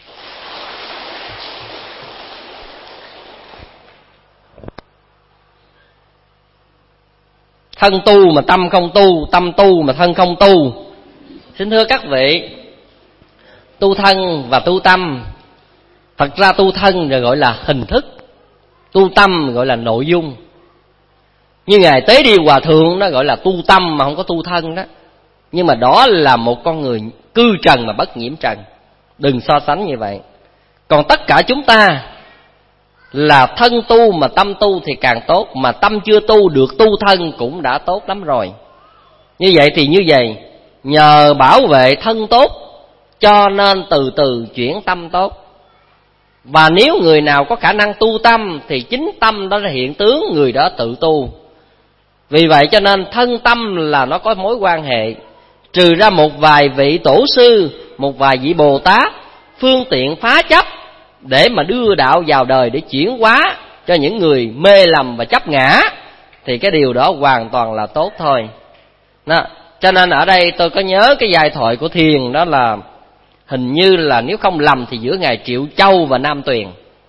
Thân tu mà tâm không tu, tâm tu mà thân không tu. Xin thưa các vị, tu thân và tu tâm, thật ra tu thân rồi gọi là hình thức, tu tâm gọi là nội dung. Như Ngài Tế Điền Hòa Thượng nó gọi là tu tâm mà không có tu thân đó. Nhưng mà đó là một con người cư trần mà bất nhiễm trần. Đừng so sánh như vậy. Còn tất cả chúng ta là thân tu mà tâm tu thì càng tốt, mà tâm chưa tu được tu thân cũng đã tốt lắm rồi. Như vậy thì như vậy, nhờ bảo vệ thân tốt cho nên từ từ chuyển tâm tốt. Và nếu người nào có khả năng tu tâm thì chính tâm đó là hiện tướng người đó tự tu. Vì vậy cho nên thân tâm là nó có mối quan hệ. Trừ ra một vài vị tổ sư, một vài vị Bồ Tát phương tiện phá chấp để mà đưa đạo vào đời để chuyển hóa cho những người mê lầm và chấp ngã, thì cái điều đó hoàn toàn là tốt thôi. Đó. Cho nên ở đây tôi có nhớ cái giai thoại của Thiền, đó là hình như là nếu không lầm thì giữa Ngài Triệu Châu và Nam Tuyền.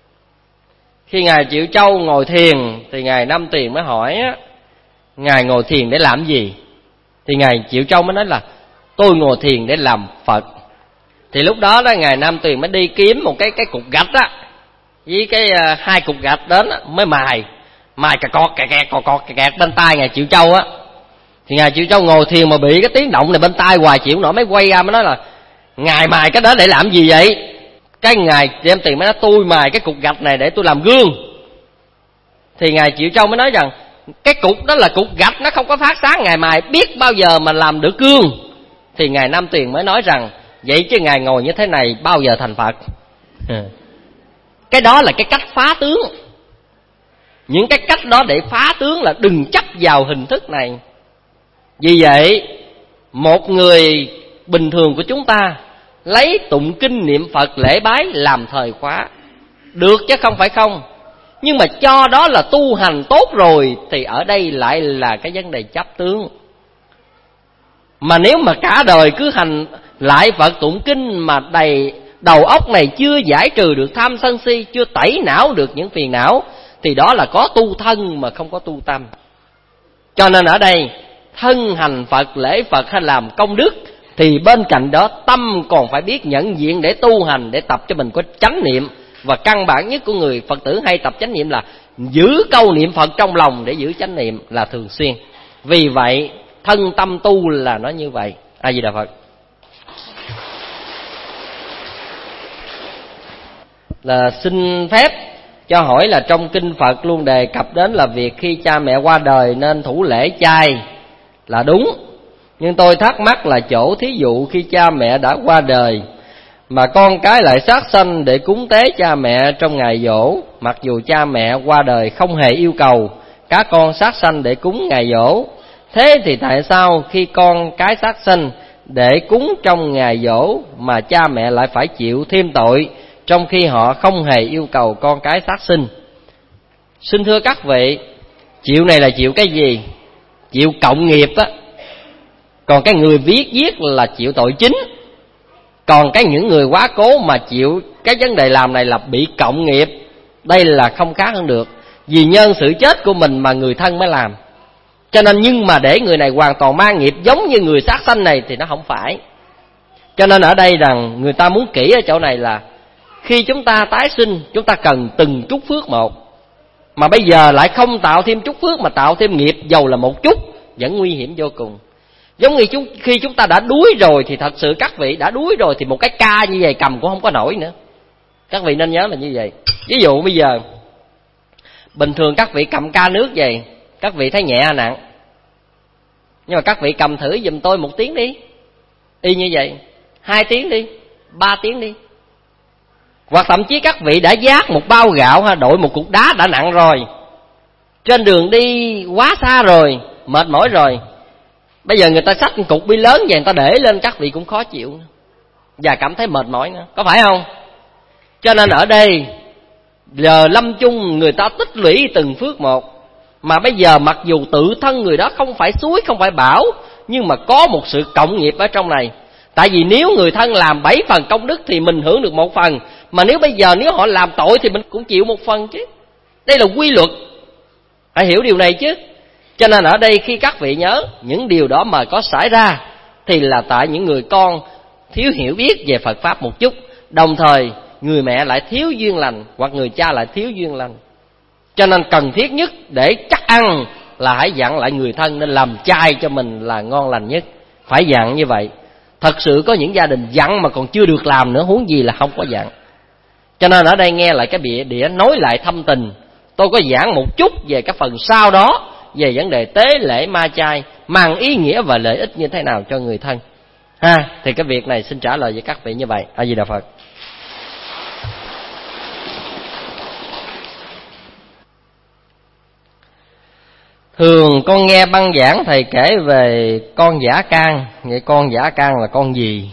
Khi Ngài Triệu Châu ngồi thiền thì Ngài Nam Tuyền mới hỏi á, Ngài ngồi thiền để làm gì? Thì Ngài Triệu Châu mới nói là tôi ngồi thiền để làm Phật. Thì lúc đó đó Ngài Nam Tuyền mới đi kiếm một cái cái cục gạch á, với cái uh, hai cục gạch đến á, mới mài mài cà cọt cà kẹt cọt cọt cà kẹt bên tai Ngài Triệu Châu á. Thì Ngài Triệu Châu ngồi thiền mà bị cái tiếng động này bên tai hoài chịu nổi, mới quay ra mới nói là Ngài mài cái đó để làm gì vậy? Cái Ngài đem tiền mới nói tôi mài cái cục gạch này để tôi làm gương. Thì Ngài Triệu Châu mới nói rằng cái cục đó là cục gạch, nó không có phát sáng, Ngài mài biết bao giờ mà làm được gương. Thì Ngài Nam Tuyền mới nói rằng vậy chứ Ngài ngồi như thế này bao giờ thành Phật? Cái đó là cái cách phá tướng. Những cái cách đó để phá tướng là đừng chấp vào hình thức này. Vì vậy một người bình thường của chúng ta lấy tụng kinh niệm Phật lễ bái làm thời khóa được chứ không phải không. Nhưng mà cho đó là tu hành tốt rồi thì ở đây lại là cái vấn đề chấp tướng. Mà nếu mà cả đời cứ hành lại Phật tụng kinh mà đầy đầu óc này chưa giải trừ được tham sân si, chưa tẩy não được những phiền não, thì đó là có tu thân mà không có tu tâm. Cho nên ở đây thân hành Phật, lễ Phật hay làm công đức, thì bên cạnh đó tâm còn phải biết nhận diện để tu hành, để tập cho mình có chánh niệm. Và căn bản nhất của người Phật tử hay tập chánh niệm là giữ câu niệm Phật trong lòng để giữ chánh niệm là thường xuyên. Vì vậy thân tâm tu là nó như vậy. A Di Đà Phật. Là xin phép cho hỏi là trong kinh Phật luôn đề cập đến là việc khi cha mẹ qua đời nên thủ lễ chay là đúng. Nhưng tôi thắc mắc là chỗ thí dụ khi cha mẹ đã qua đời mà con cái lại sát sanh để cúng tế cha mẹ trong ngày giỗ, mặc dù cha mẹ qua đời không hề yêu cầu các con sát sanh để cúng ngày giỗ. Thế thì tại sao khi con cái sát sanh để cúng trong ngày giỗ mà cha mẹ lại phải chịu thêm tội, trong khi họ không hề yêu cầu con cái sát sinh? Xin thưa các vị, chịu này là chịu cái gì? Chịu cộng nghiệp á. Còn cái người viết viết là chịu tội chính. Còn cái những người quá cố mà chịu cái vấn đề làm này là bị cộng nghiệp. Đây là không khác hơn được. Vì nhân sự chết của mình mà người thân mới làm. Cho nên nhưng mà để người này hoàn toàn mang nghiệp giống như người sát sanh này thì nó không phải. Cho nên ở đây rằng người ta muốn kỹ ở chỗ này là khi chúng ta tái sinh, chúng ta cần từng chút phước một. Mà bây giờ lại không tạo thêm chút phước mà tạo thêm nghiệp, dầu là một chút, vẫn nguy hiểm vô cùng. Giống như chúng, khi chúng ta đã đuối rồi thì thật sự các vị đã đuối rồi thì một cái ca như vậy cầm cũng không có nổi nữa. Các vị nên nhớ là như vậy. Ví dụ bây giờ bình thường các vị cầm ca nước vậy, các vị thấy nhẹ nặng. Nhưng mà các vị cầm thử giùm tôi một tiếng đi. Y như vậy, hai tiếng đi, ba tiếng đi. Hoặc thậm chí các vị đã vác một bao gạo hay đội một cục đá đã nặng rồi. trên đường đi quá xa rồi, mệt mỏi rồi, bây giờ người ta xách một cục bi lớn về người ta để lên, các vị cũng khó chịu và cảm thấy mệt mỏi nữa, có phải không? Cho nên ở đây giờ lâm chung người ta tích lũy từng phước một, mà bây giờ mặc dù tự thân người đó không phải suối, không phải bảo, nhưng mà có một sự cộng nghiệp ở trong này. Tại vì nếu người thân làm bảy phần công đức thì mình hưởng được một phần, mà nếu bây giờ nếu họ làm tội thì mình cũng chịu một phần chứ. Đây là quy luật, phải hiểu điều này chứ. Cho nên ở đây khi các vị nhớ những điều đó mà có xảy ra thì là tại những người con thiếu hiểu biết về Phật Pháp một chút, đồng thời người mẹ lại thiếu duyên lành hoặc người cha lại thiếu duyên lành. Cho nên cần thiết nhất để chắc ăn là hãy dặn lại người thân nên làm chay cho mình là ngon lành nhất. Phải dặn như vậy. Thật sự có những gia đình dặn mà còn chưa được làm nữa, huống gì là không có dặn. Cho nên ở đây nghe lại cái bìa đĩa nói lại thâm tình, tôi có giảng một chút về cái phần sau đó, về vấn đề tế lễ ma chay mang ý nghĩa và lợi ích như thế nào cho người thân ha. Thì cái việc này xin trả lời với các vị như vậy. A Di Đà Phật. Thường con nghe băng giảng thầy kể về con Dã Can. Vậy con Dã Can là con gì?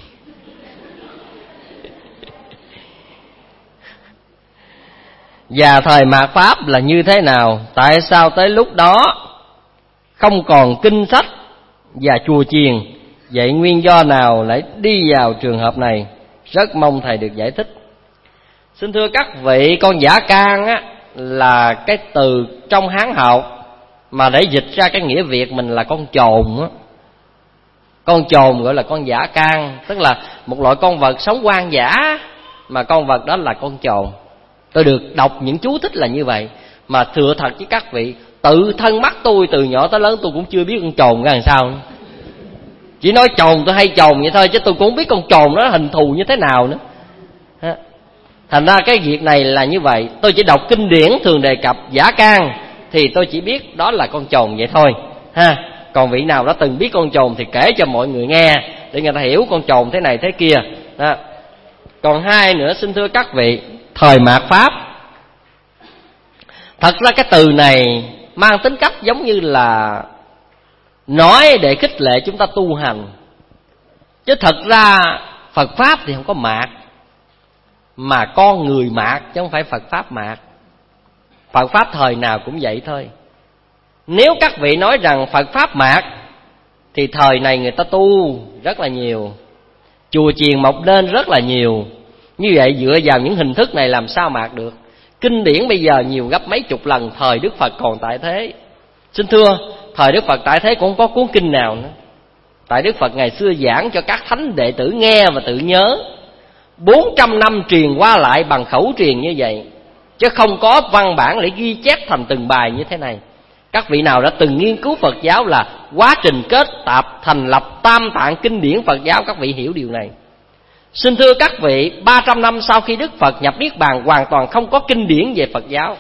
Và thời mạt Pháp là như thế nào? Tại sao tới lúc đó không còn kinh sách và chùa chiền? Vậy nguyên do nào lại đi vào trường hợp này? Rất mong thầy được giải thích. Xin thưa các vị, con Dã Can á, là cái từ trong Hán học mà để dịch ra cái nghĩa Việt mình là con chồn á. Con chồn gọi là con Dã Can, tức là một loại con vật sống hoang dã, mà con vật đó là con chồn. Tôi được đọc những chú thích là như vậy. Mà thừa thật với các vị, tự thân mắt tôi từ nhỏ tới lớn tôi cũng chưa biết con chồn ra làm sao nữa. Chỉ nói chồn tôi hay chồn vậy thôi, chứ tôi cũng không biết con chồn nó hình thù như thế nào nữa. Thành ra cái việc này là như vậy. Tôi chỉ đọc kinh điển thường đề cập Dã Can thì tôi chỉ biết đó là con chồn vậy thôi ha. Còn vị nào đã từng biết con chồn thì kể cho mọi người nghe để người ta hiểu con chồn thế này thế kia đó. Còn hai nữa, xin thưa các vị, thời mạt Pháp, thật ra cái từ này mang tính cách giống như là nói để khích lệ chúng ta tu hành, chứ thật ra Phật Pháp thì không có mạt, mà con người mạt chứ không phải Phật Pháp mạt. Phật Pháp thời nào cũng vậy thôi. Nếu các vị nói rằng Phật Pháp mạt thì thời này người ta tu rất là nhiều, chùa chiền mọc lên rất là nhiều. Như vậy dựa vào những hình thức này làm sao mạt được? Kinh điển bây giờ nhiều gấp mấy chục lần thời Đức Phật còn tại thế. Xin thưa, thời Đức Phật tại thế cũng không có cuốn kinh nào nữa. Tại Đức Phật ngày xưa giảng cho các thánh đệ tử nghe và tự nhớ. Bốn trăm năm truyền qua lại bằng khẩu truyền như vậy, chứ không có văn bản để ghi chép thành từng bài như thế này. Các vị nào đã từng nghiên cứu Phật giáo là quá trình kết tạp thành lập tam tạng kinh điển Phật giáo, các vị hiểu điều này. Xin thưa các vị, ba trăm năm sau khi Đức Phật nhập Niết Bàn hoàn toàn không có kinh điển về Phật giáo,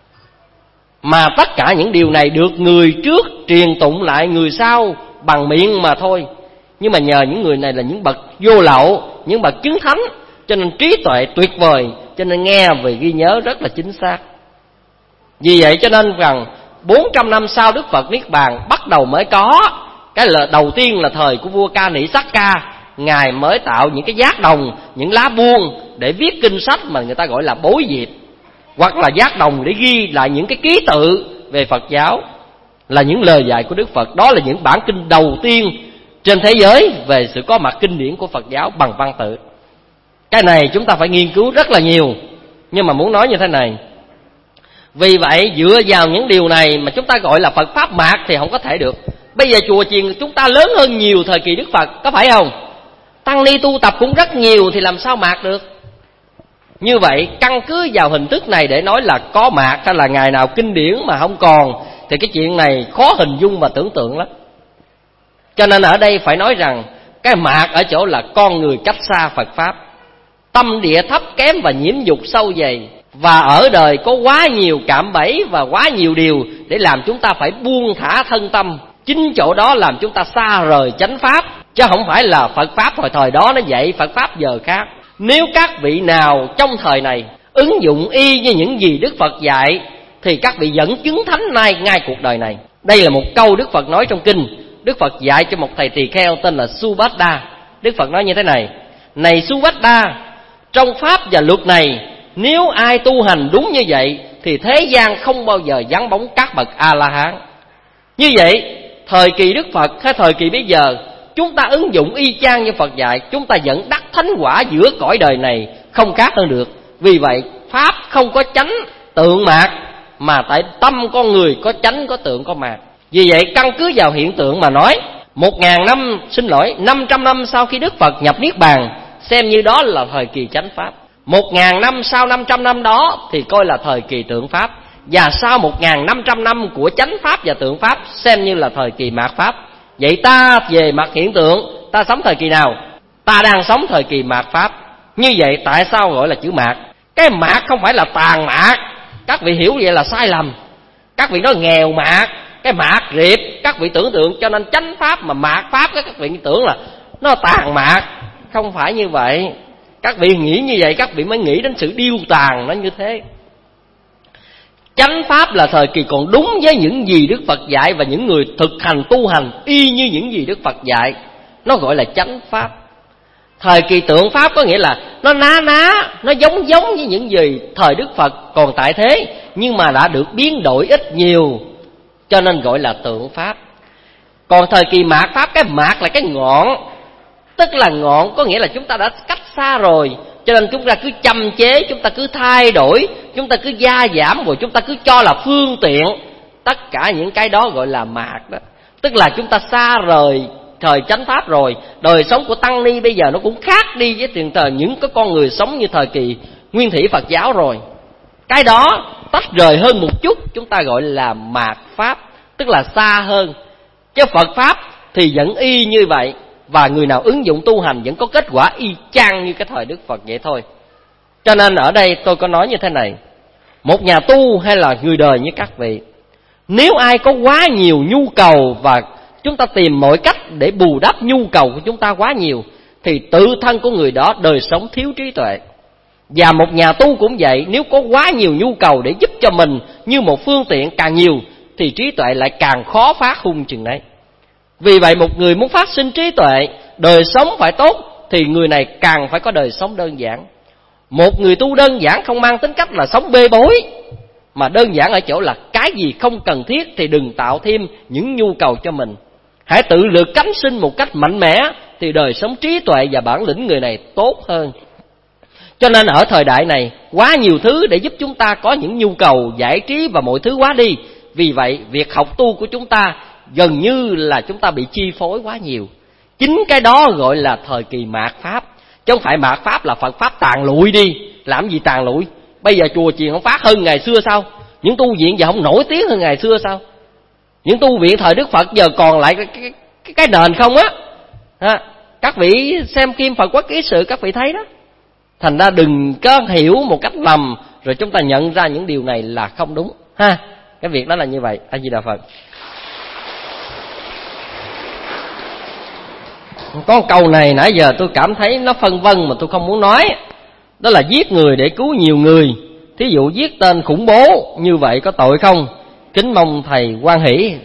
mà tất cả những điều này được người trước truyền tụng lại người sau bằng miệng mà thôi. Nhưng mà nhờ những người này là những bậc vô lậu, những bậc chứng thánh, cho nên trí tuệ tuyệt vời, cho nên nghe và ghi nhớ rất là chính xác. Vì vậy cho nên rằng bốn trăm năm sau Đức Phật Niết Bàn bắt đầu mới có. Cái là đầu tiên là thời của vua Ca Nị Sắc Ca, Ngài mới tạo những cái giác đồng, những lá buông để viết kinh sách mà người ta gọi là bối diệp, hoặc là giác đồng để ghi lại những cái ký tự về Phật giáo, là những lời dạy của Đức Phật. Đó là những bản kinh đầu tiên trên thế giới về sự có mặt kinh điển của Phật giáo bằng văn tự. Cái này chúng ta phải nghiên cứu rất là nhiều. Nhưng mà muốn nói như thế này, vì vậy dựa vào những điều này mà chúng ta gọi là Phật Pháp mạt thì không có thể được. Bây giờ chùa chiền chúng ta lớn hơn nhiều thời kỳ Đức Phật, có phải không? Tăng ni tu tập cũng rất nhiều thì làm sao mạt được? Như vậy căn cứ vào hình thức này để nói là có mạt hay là ngày nào kinh điển mà không còn, thì cái chuyện này khó hình dung và tưởng tượng lắm. Cho nên ở đây phải nói rằng cái mạt ở chỗ là con người cách xa Phật Pháp, tâm địa thấp kém và nhiễm dục sâu dày, và ở đời có quá nhiều cạm bẫy và quá nhiều điều để làm chúng ta phải buông thả thân tâm. Chính chỗ đó làm chúng ta xa rời chánh Pháp, chứ không phải là Phật Pháp hồi thời đó nó vậy, Phật Pháp giờ khác. Nếu các vị nào trong thời này ứng dụng y như những gì Đức Phật dạy thì các vị vẫn chứng thánh ngay ngay cuộc đời này. Đây là một câu Đức Phật nói trong kinh. Đức Phật dạy cho một thầy tỳ kheo tên là Subhadda. Đức Phật nói như thế này: này Subhadda, trong pháp và luật này, nếu ai tu hành đúng như vậy thì thế gian không bao giờ vắng bóng các bậc A-la-hán. Như vậy, thời kỳ Đức Phật hay thời kỳ bây giờ, chúng ta ứng dụng y chang như Phật dạy, chúng ta vẫn đắc thánh quả giữa cõi đời này, không khác hơn được. Vì vậy, pháp không có chánh tượng mạt, mà tại tâm con người có chánh, có tượng, có mạt. Vì vậy, căn cứ vào hiện tượng mà nói, một ngàn năm, xin lỗi, năm trăm năm sau khi Đức Phật nhập Niết Bàn, xem như đó là thời kỳ chánh pháp. Một ngàn năm sau năm trăm năm đó thì coi là thời kỳ tượng pháp. Và sau một ngàn năm trăm năm của chánh pháp và tượng pháp xem như là thời kỳ mạt pháp. Vậy ta về mặt hiện tượng, ta sống thời kỳ nào? Ta đang sống thời kỳ mạt pháp. Như vậy tại sao gọi là chữ mạt? Cái mạt không phải là tàn mạt. Các vị hiểu vậy là sai lầm. Các vị nói nghèo mạt, cái mạt riệp, các vị tưởng tượng cho nên chánh pháp mà mạt pháp, các vị tưởng là nó tàn mạt. Không phải như vậy. Các vị nghĩ như vậy, các vị mới nghĩ đến sự điêu tàn nó như thế. Chánh pháp là thời kỳ còn đúng với những gì Đức Phật dạy, và những người thực hành tu hành y như những gì Đức Phật dạy, nó gọi là chánh pháp. Thời kỳ tượng pháp có nghĩa là nó ná ná, nó giống giống với những gì thời Đức Phật còn tại thế, nhưng mà đã được biến đổi ít nhiều, cho nên gọi là tượng pháp. Còn thời kỳ mạt pháp, cái mạt là cái ngọn, tức là ngọn có nghĩa là chúng ta đã cách xa rồi, cho nên chúng ta cứ châm chế, chúng ta cứ thay đổi, chúng ta cứ gia giảm, rồi chúng ta cứ cho là phương tiện. Tất cả những cái đó gọi là mạt đó. Tức là chúng ta xa rời thời chánh pháp rồi. Đời sống của tăng ni bây giờ nó cũng khác đi với tiền thời những cái con người sống như thời kỳ nguyên thủy Phật giáo rồi. Cái đó tách rời hơn một chút, chúng ta gọi là mạt pháp, tức là xa hơn. Chứ Phật pháp thì vẫn y như vậy, và người nào ứng dụng tu hành vẫn có kết quả y chang như cái thời Đức Phật vậy thôi. Cho nên ở đây tôi có nói như thế này: một nhà tu hay là người đời như các vị, nếu ai có quá nhiều nhu cầu và chúng ta tìm mọi cách để bù đắp nhu cầu của chúng ta quá nhiều, thì tự thân của người đó đời sống thiếu trí tuệ. Và một nhà tu cũng vậy, nếu có quá nhiều nhu cầu để giúp cho mình như một phương tiện càng nhiều, thì trí tuệ lại càng khó phát hung chừng đấy. Vì vậy một người muốn phát sinh trí tuệ, đời sống phải tốt, thì người này càng phải có đời sống đơn giản. Một người tu đơn giản không mang tính cách là sống bê bối, mà đơn giản ở chỗ là cái gì không cần thiết thì đừng tạo thêm những nhu cầu cho mình. Hãy tự lực cánh sinh một cách mạnh mẽ, thì đời sống trí tuệ và bản lĩnh người này tốt hơn. Cho nên ở thời đại này, quá nhiều thứ để giúp chúng ta có những nhu cầu giải trí và mọi thứ quá đi. Vì vậy việc học tu của chúng ta gần như là chúng ta bị chi phối quá nhiều. Chính cái đó gọi là thời kỳ mạt pháp. Chứ không phải mạt pháp là Phật pháp tàn lụi đi. Làm gì tàn lụi? Bây giờ chùa chiền không phát hơn ngày xưa sao? Những tu viện giờ không nổi tiếng hơn ngày xưa sao? Những tu viện thời Đức Phật giờ còn lại cái, cái, cái, cái nền không á. Ha, các vị xem Kim Phật Quốc Ký Sự các vị thấy đó. Thành ra đừng có hiểu một cách lầm rồi chúng ta nhận ra những điều này là không đúng. Ha, cái việc đó là như vậy. A Di Đà Phật. Có một câu này nãy giờ tôi cảm thấy nó phân vân mà tôi không muốn nói. Đó là giết người để cứu nhiều người. Thí dụ giết tên khủng bố, như vậy có tội không? Kính mong thầy hoan hỷ.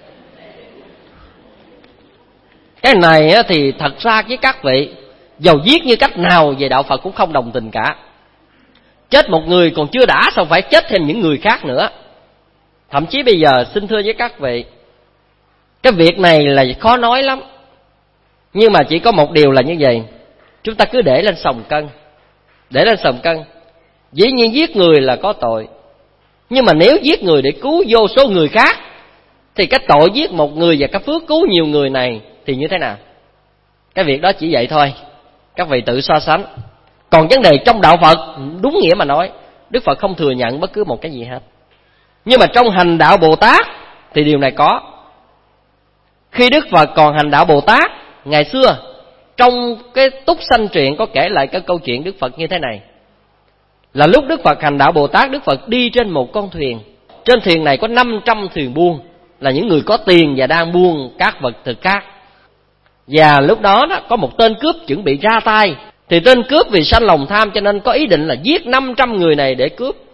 Cái này thì thật ra với các vị, dầu giết như cách nào về đạo Phật cũng không đồng tình cả. Chết một người còn chưa đã, sao phải chết thêm những người khác nữa. Thậm chí bây giờ xin thưa với các vị, cái việc này là khó nói lắm. Nhưng mà chỉ có một điều là như vậy, chúng ta cứ để lên sòng cân. Để lên sòng cân. Dĩ nhiên giết người là có tội, nhưng mà nếu giết người để cứu vô số người khác, thì cái tội giết một người và cái phước cứu nhiều người này thì như thế nào? Cái việc đó chỉ vậy thôi, các vị tự so sánh. Còn vấn đề trong đạo Phật, đúng nghĩa mà nói, Đức Phật không thừa nhận bất cứ một cái gì hết. Nhưng mà trong hành đạo Bồ Tát thì điều này có. Khi Đức Phật còn hành đạo Bồ Tát ngày xưa, trong cái Túc Sanh Truyện có kể lại cái câu chuyện Đức Phật như thế này. Là lúc Đức Phật hành đạo Bồ Tát, Đức Phật đi trên một con thuyền. Trên thuyền này có năm trăm thuyền buôn, là những người có tiền và đang buôn các vật thực khác. Và lúc đó, đó có một tên cướp chuẩn bị ra tay. Thì tên cướp vì sanh lòng tham cho nên có ý định là giết năm trăm người này để cướp.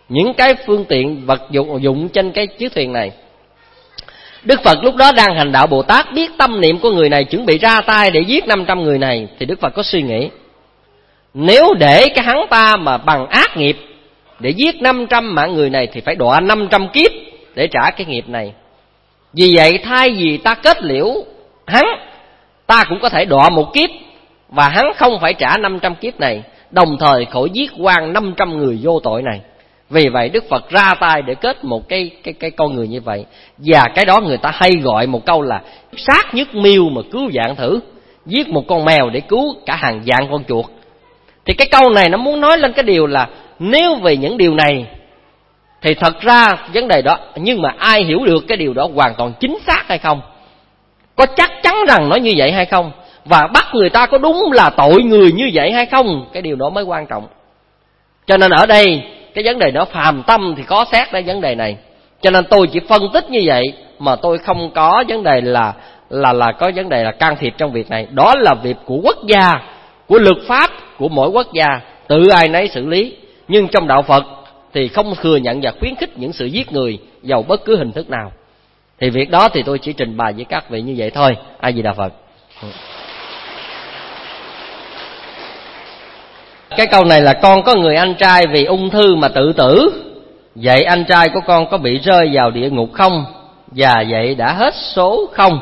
những cái phương tiện vật dụng dụng trên cái chiếc thuyền này. Đức Phật lúc đó đang hành đạo Bồ Tát, biết tâm niệm của người này chuẩn bị ra tay để giết năm trăm người này, thì Đức Phật có suy nghĩ, nếu để cái hắn ta mà bằng ác nghiệp để giết năm trăm mạng người này thì phải đọa năm trăm kiếp để trả cái nghiệp này. Vì vậy thay vì ta kết liễu hắn, ta cũng có thể đọa một kiếp và hắn không phải trả năm trăm kiếp này, đồng thời khỏi giết oan năm trăm người vô tội này. Vì vậy Đức Phật ra tay để kết một cái cái cái con người như vậy. Và cái đó người ta hay gọi một câu là sát nhất miêu mà cứu vạn thử, giết một con mèo để cứu cả hàng vạn con chuột. Thì cái câu này nó muốn nói lên cái điều là nếu về những điều này thì thật ra vấn đề đó, nhưng mà ai hiểu được cái điều đó hoàn toàn chính xác hay không, có chắc chắn rằng nó như vậy hay không, và bắt người ta có đúng là tội người như vậy hay không, cái điều đó mới quan trọng. Cho nên ở đây cái vấn đề đó phàm tâm thì có xét đến vấn đề này. Cho nên tôi chỉ phân tích như vậy mà tôi không có vấn đề là là là có vấn đề là can thiệp trong việc này. Đó là việc của quốc gia, của luật pháp của mỗi quốc gia, tự ai nấy xử lý. Nhưng trong đạo Phật thì không thừa nhận và khuyến khích những sự giết người dầu bất cứ hình thức nào. Thì việc đó thì tôi chỉ trình bày với các vị như vậy thôi. A Di Đà Phật. Cái câu này là con có người anh trai vì ung thư mà tự tử, vậy anh trai của con có bị rơi vào địa ngục không? Và vậy đã hết số không?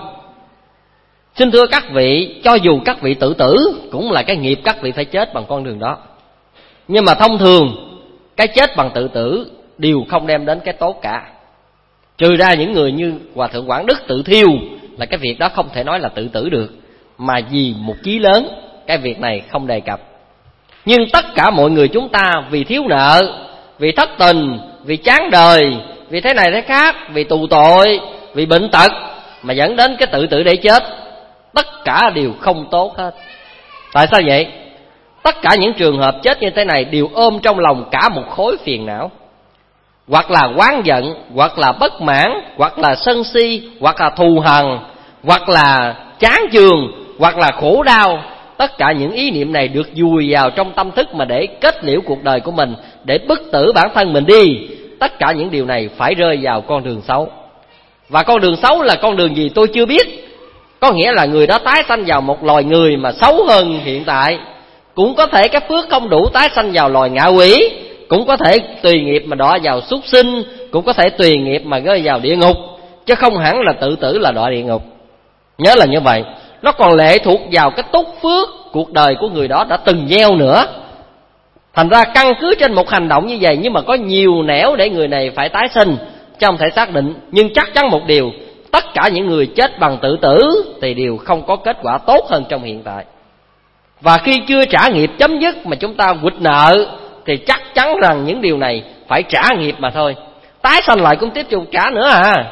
Xin thưa các vị, cho dù các vị tự tử cũng là cái nghiệp các vị phải chết bằng con đường đó. Nhưng mà thông thường cái chết bằng tự tử đều không đem đến cái tốt cả. Trừ ra những người như Hòa Thượng Quảng Đức tự thiêu, là cái việc đó không thể nói là tự tử được, mà vì một chí lớn cái việc này không đề cập. Nhưng tất cả mọi người chúng ta vì thiếu nợ, vì thất tình, vì chán đời, vì thế này thế khác, vì tù tội, vì bệnh tật mà dẫn đến cái tự tử để chết, tất cả đều không tốt hết. Tại sao vậy? Tất cả những trường hợp chết như thế này đều ôm trong lòng cả một khối phiền não, hoặc là oán giận, hoặc là bất mãn, hoặc là sân si, hoặc là thù hằn, hoặc là chán chường, hoặc là khổ đau. Tất cả những ý niệm này được vùi vào trong tâm thức mà để kết liễu cuộc đời của mình, để bức tử bản thân mình đi. Tất cả những điều này phải rơi vào con đường xấu. Và con đường xấu là con đường gì tôi chưa biết. Có nghĩa là người đó tái sanh vào một loài người mà xấu hơn hiện tại. Cũng có thể cái phước không đủ tái sanh vào loài ngạ quỷ. Cũng có thể tùy nghiệp mà đọa vào súc sinh. Cũng có thể tùy nghiệp mà rơi vào địa ngục. Chứ không hẳn là tự tử là đọa địa ngục. Nhớ là như vậy. Nó còn lệ thuộc vào cái tốt phước cuộc đời của người đó đã từng gieo nữa. Thành ra căn cứ trên một hành động như vậy, nhưng mà có nhiều nẻo để người này phải tái sinh, chứ không thể xác định. Nhưng chắc chắn một điều, tất cả những người chết bằng tự tử thì đều không có kết quả tốt hơn trong hiện tại. Và khi chưa trả nghiệp chấm dứt mà chúng ta quỵt nợ thì chắc chắn rằng những điều này phải trả nghiệp mà thôi. Tái sanh lại cũng tiếp tục trả nữa à.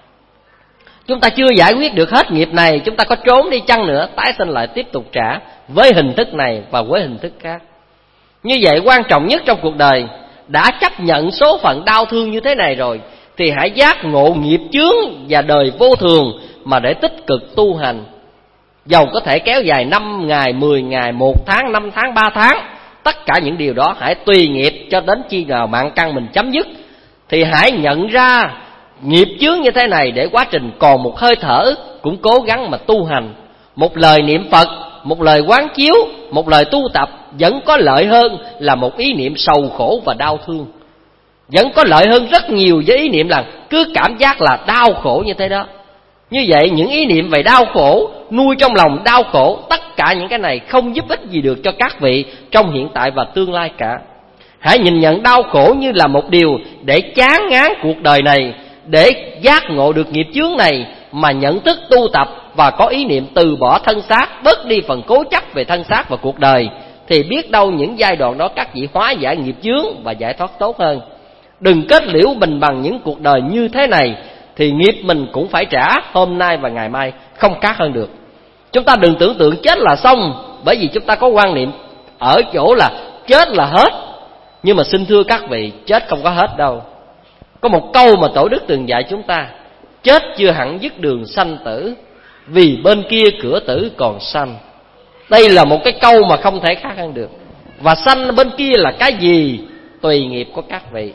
Chúng ta chưa giải quyết được hết nghiệp này, chúng ta có trốn đi chăng nữa, tái sinh lại tiếp tục trả với hình thức này và với hình thức khác. Như vậy quan trọng nhất trong cuộc đời, đã chấp nhận số phận đau thương như thế này rồi thì hãy giác ngộ nghiệp chướng và đời vô thường mà để tích cực tu hành. Dầu có thể kéo dài năm ngày, mười ngày, một tháng, năm tháng, ba tháng, tất cả những điều đó hãy tùy nghiệp cho đến khi nào mạng căn mình chấm dứt. Thì hãy nhận ra nghiệp chướng như thế này để quá trình còn một hơi thở cũng cố gắng mà tu hành. Một lời niệm Phật, một lời quán chiếu, một lời tu tập vẫn có lợi hơn là một ý niệm sầu khổ và đau thương. Vẫn có lợi hơn rất nhiều với ý niệm là cứ cảm giác là đau khổ như thế đó. Như vậy những ý niệm về đau khổ, nuôi trong lòng đau khổ, tất cả những cái này không giúp ích gì được cho các vị trong hiện tại và tương lai cả. Hãy nhìn nhận đau khổ như là một điều để chán ngán cuộc đời này, để giác ngộ được nghiệp chướng này mà nhận thức tu tập và có ý niệm từ bỏ thân xác, bớt đi phần cố chấp về thân xác và cuộc đời, thì biết đâu những giai đoạn đó các vị hóa giải nghiệp chướng và giải thoát tốt hơn. Đừng kết liễu mình bằng những cuộc đời như thế này thì nghiệp mình cũng phải trả hôm nay và ngày mai, không khác hơn được. Chúng ta đừng tưởng tượng chết là xong, bởi vì chúng ta có quan niệm ở chỗ là chết là hết. Nhưng mà xin thưa các vị, chết không có hết đâu. Có một câu mà Tổ Đức từng dạy chúng ta: chết chưa hẳn dứt đường sanh tử, vì bên kia cửa tử còn sanh. Đây là một cái câu mà không thể khác hơn được. Và sanh bên kia là cái gì tùy nghiệp của các vị.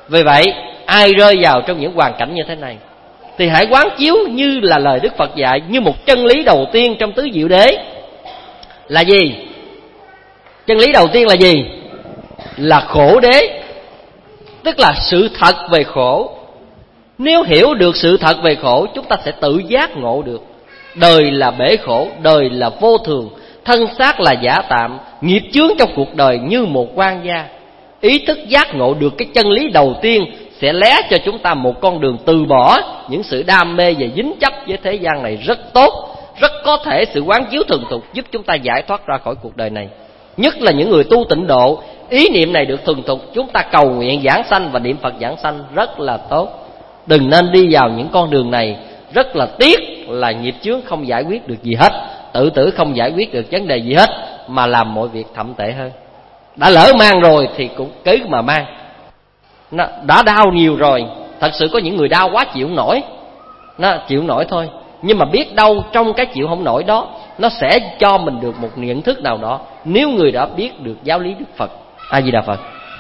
Vì vậy ai rơi vào trong những hoàn cảnh như thế này thì hãy quán chiếu như là lời Đức Phật dạy, như một chân lý đầu tiên trong tứ diệu đế là gì? Chân lý đầu tiên là gì? Là khổ đế, tức là sự thật về khổ. Nếu hiểu được sự thật về khổ, chúng ta sẽ tự giác ngộ được đời là bể khổ, đời là vô thường, thân xác là giả tạm, nghiệp chướng trong cuộc đời như một quan gia. Ý thức giác ngộ được cái chân lý đầu tiên sẽ lé cho chúng ta một con đường từ bỏ những sự đam mê và dính chấp với thế gian này rất tốt. Rất có thể sự quán chiếu thuần thục giúp chúng ta giải thoát ra khỏi cuộc đời này. Nhất là những người tu tịnh độ, ý niệm này được thuần thục, chúng ta cầu nguyện giảng sanh và niệm Phật giảng sanh rất là tốt. Đừng nên đi vào những con đường này. Rất là tiếc là nghiệp chướng không giải quyết được gì hết, tự tử không giải quyết được vấn đề gì hết, mà làm mọi việc thậm tệ hơn. Đã lỡ mang rồi thì cũng cứ mà mang. Nó đã đau nhiều rồi. Thật sự có những người đau quá chịu không nổi, nó chịu không nổi thôi. Nhưng mà biết đâu trong cái chịu không nổi đó, nó sẽ cho mình được một nhận thức nào đó, nếu người đã biết được giáo lý Đức Phật. A Di Đà Phật.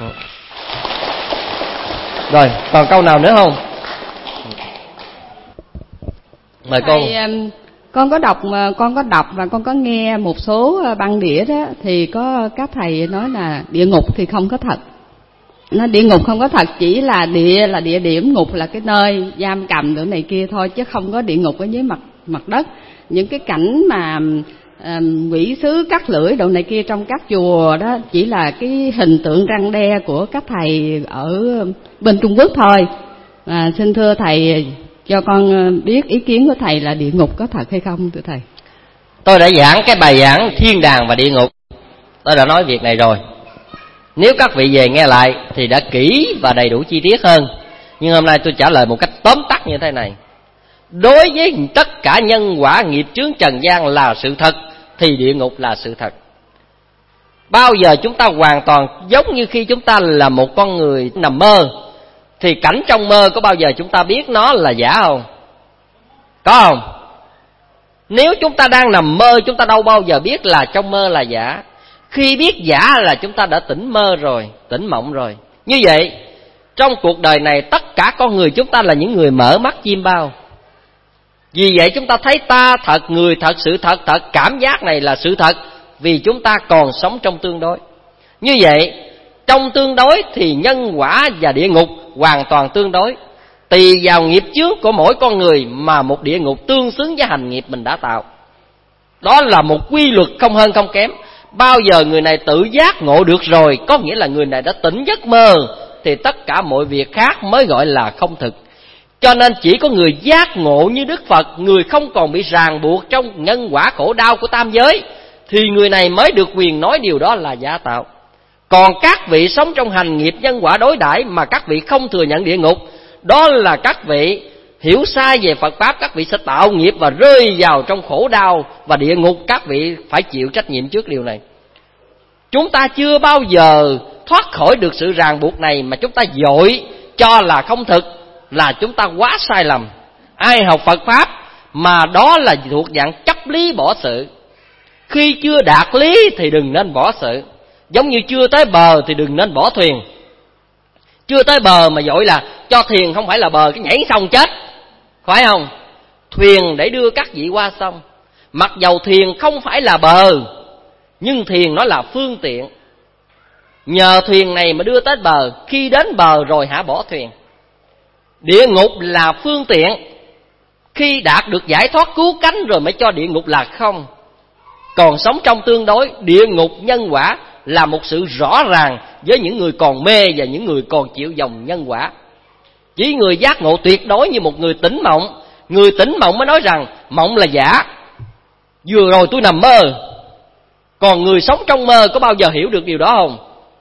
Rồi còn câu nào nữa không? Mời cô. Thầy, con có đọc con có đọc và con có nghe một số băng đĩa đó, thì có các thầy nói là địa ngục thì không có thật. Nó địa ngục không có thật, chỉ là địa là địa điểm, ngục là cái nơi giam cầm nữa này kia thôi, chứ không có địa ngục ở dưới mặt mặt đất. Những cái cảnh mà à, quỷ sứ cắt lưỡi độ này kia trong các chùa đó chỉ là cái hình tượng răn đe của các thầy ở bên Trung Quốc thôi. À, xin thưa thầy cho con biết ý kiến của thầy là địa ngục có thật hay không thưa thầy. Tôi đã giảng cái bài giảng thiên đàng và địa ngục, tôi đã nói việc này rồi. Nếu các vị về nghe lại thì đã kỹ và đầy đủ chi tiết hơn. Nhưng hôm nay tôi trả lời một cách tóm tắt như thế này. Đối với tất cả nhân quả nghiệp chướng trần gian là sự thật, thì địa ngục là sự thật. Bao giờ chúng ta hoàn toàn giống như khi chúng ta là một con người nằm mơ, thì cảnh trong mơ có bao giờ chúng ta biết nó là giả không? Có không? Nếu chúng ta đang nằm mơ, chúng ta đâu bao giờ biết là trong mơ là giả. Khi biết giả là chúng ta đã tỉnh mơ rồi, tỉnh mộng rồi. Như vậy, trong cuộc đời này tất cả con người chúng ta là những người mở mắt chim bao. Vì vậy chúng ta thấy ta thật, người thật, sự thật thật, cảm giác này là sự thật, vì chúng ta còn sống trong tương đối. Như vậy, trong tương đối thì nhân quả và địa ngục hoàn toàn tương đối. Tùy vào nghiệp chướng của mỗi con người mà một địa ngục tương xứng với hành nghiệp mình đã tạo. Đó là một quy luật không hơn không kém. Bao giờ người này tự giác ngộ được rồi, có nghĩa là người này đã tỉnh giấc mơ, thì tất cả mọi việc khác mới gọi là không thực. Cho nên chỉ có người giác ngộ như Đức Phật, người không còn bị ràng buộc trong nhân quả khổ đau của tam giới, thì người này mới được quyền nói điều đó là giả tạo. Còn các vị sống trong hành nghiệp nhân quả đối đãi mà các vị không thừa nhận địa ngục, đó là các vị hiểu sai về Phật Pháp, các vị sẽ tạo nghiệp và rơi vào trong khổ đau và địa ngục, các vị phải chịu trách nhiệm trước điều này. Chúng ta chưa bao giờ thoát khỏi được sự ràng buộc này mà chúng ta vội cho là không thực, là chúng ta quá sai lầm. Ai học Phật Pháp mà đó là thuộc dạng chấp lý bỏ sự. Khi chưa đạt lý thì đừng nên bỏ sự. Giống như chưa tới bờ thì đừng nên bỏ thuyền. Chưa tới bờ mà vội là cho thuyền không phải là bờ, cái nhảy sông chết, phải không? Thuyền để đưa các vị qua sông. Mặc dầu thuyền không phải là bờ, nhưng thuyền nó là phương tiện. Nhờ thuyền này mà đưa tới bờ, khi đến bờ rồi hả bỏ thuyền. Địa ngục là phương tiện, khi đạt được giải thoát cứu cánh rồi mới cho địa ngục là không. Còn sống trong tương đối, địa ngục nhân quả là một sự rõ ràng với những người còn mê và những người còn chịu dòng nhân quả. Chỉ người giác ngộ tuyệt đối như một người tỉnh mộng, người tỉnh mộng mới nói rằng mộng là giả, vừa rồi tôi nằm mơ. Còn người sống trong mơ có bao giờ hiểu được điều đó không?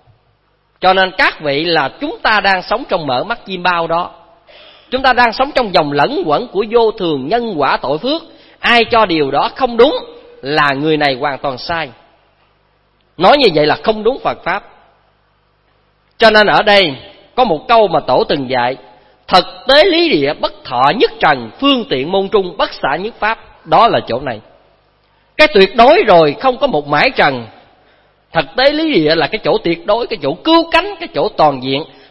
Cho nên các vị là chúng ta đang sống trong mở mắt chim bao đó. Chúng ta đang sống trong vòng lẫn quẩn của vô thường nhân quả tội phước. Ai cho điều đó không đúng là người này hoàn toàn sai. Nói như vậy là không đúng Phật Pháp. Cho nên ở đây có một câu mà Tổ từng dạy: thực tế lý địa bất thọ nhất trần, phương tiện môn trung bất xả nhất pháp. Đó là chỗ này. Cái tuyệt đối rồi không có một mãi trần. Thực tế lý địa là cái chỗ tuyệt đối, cái chỗ cứu cánh, cái chỗ toàn diện.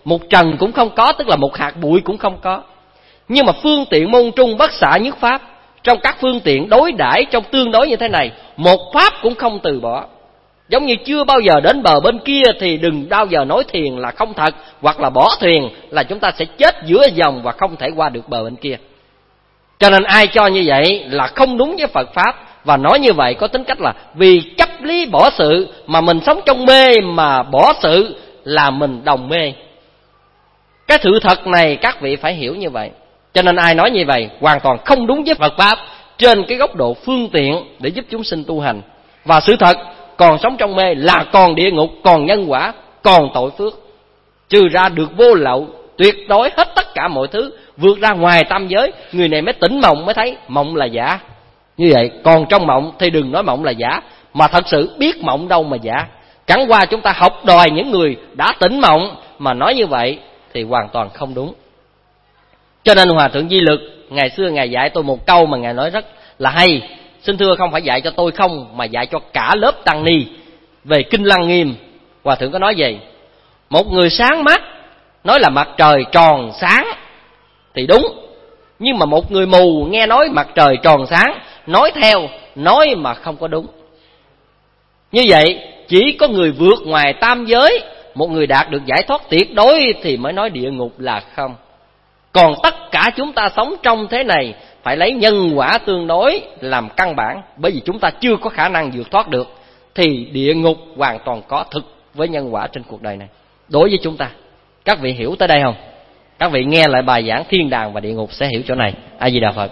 một trần cũng không có, tức là một hạt bụi cũng không có. Nhưng mà phương tiện môn trung bất xả nhất pháp, trong các phương tiện đối đãi trong tương đối như thế này, một pháp cũng không từ bỏ. Giống như chưa bao giờ đến bờ bên kia thì đừng bao giờ nói thuyền là không thật, hoặc là bỏ thuyền là chúng ta sẽ chết giữa dòng và không thể qua được bờ bên kia. Cho nên ai cho như vậy là không đúng với Phật Pháp, và nói như vậy có tính cách là vì chấp lý bỏ sự, mà mình sống trong mê mà bỏ sự là mình đồng mê. Cái sự thật này các vị phải hiểu như vậy. Cho nên ai nói như vậy hoàn toàn không đúng với Phật Pháp trên cái góc độ phương tiện để giúp chúng sinh tu hành. Và sự thật còn sống trong mê là còn địa ngục, còn nhân quả, còn tội phước. Trừ ra được vô lậu, tuyệt đối hết tất cả mọi thứ, vượt ra ngoài tam giới, người này mới tỉnh mộng mới thấy mộng là giả. Như vậy, còn trong mộng thì đừng nói mộng là giả, mà thật sự biết mộng đâu mà giả. Chẳng qua chúng ta học đòi những người đã tỉnh mộng mà nói như vậy thì hoàn toàn không đúng. Cho nên Hòa Thượng Di Lực ngày xưa Ngài dạy tôi một câu mà Ngài nói rất là hay. Xin thưa không phải dạy cho tôi không, mà dạy cho cả lớp tăng ni về Kinh Lăng Nghiêm. Hòa Thượng có nói gì? Một người sáng mắt nói là mặt trời tròn sáng thì đúng, nhưng mà một người mù nghe nói mặt trời tròn sáng, nói theo, nói mà không có đúng. Như vậy, chỉ có người vượt ngoài tam giới, một người đạt được giải thoát tuyệt đối thì mới nói địa ngục là không. Còn tất cả chúng ta sống trong thế này phải lấy nhân quả tương đối làm căn bản, bởi vì chúng ta chưa có khả năng vượt thoát được, thì địa ngục hoàn toàn có thực với nhân quả trên cuộc đời này đối với chúng ta. Các vị hiểu tới đây không? Các vị nghe lại bài giảng thiên đàng và địa ngục sẽ hiểu chỗ này. A Di Đà Phật.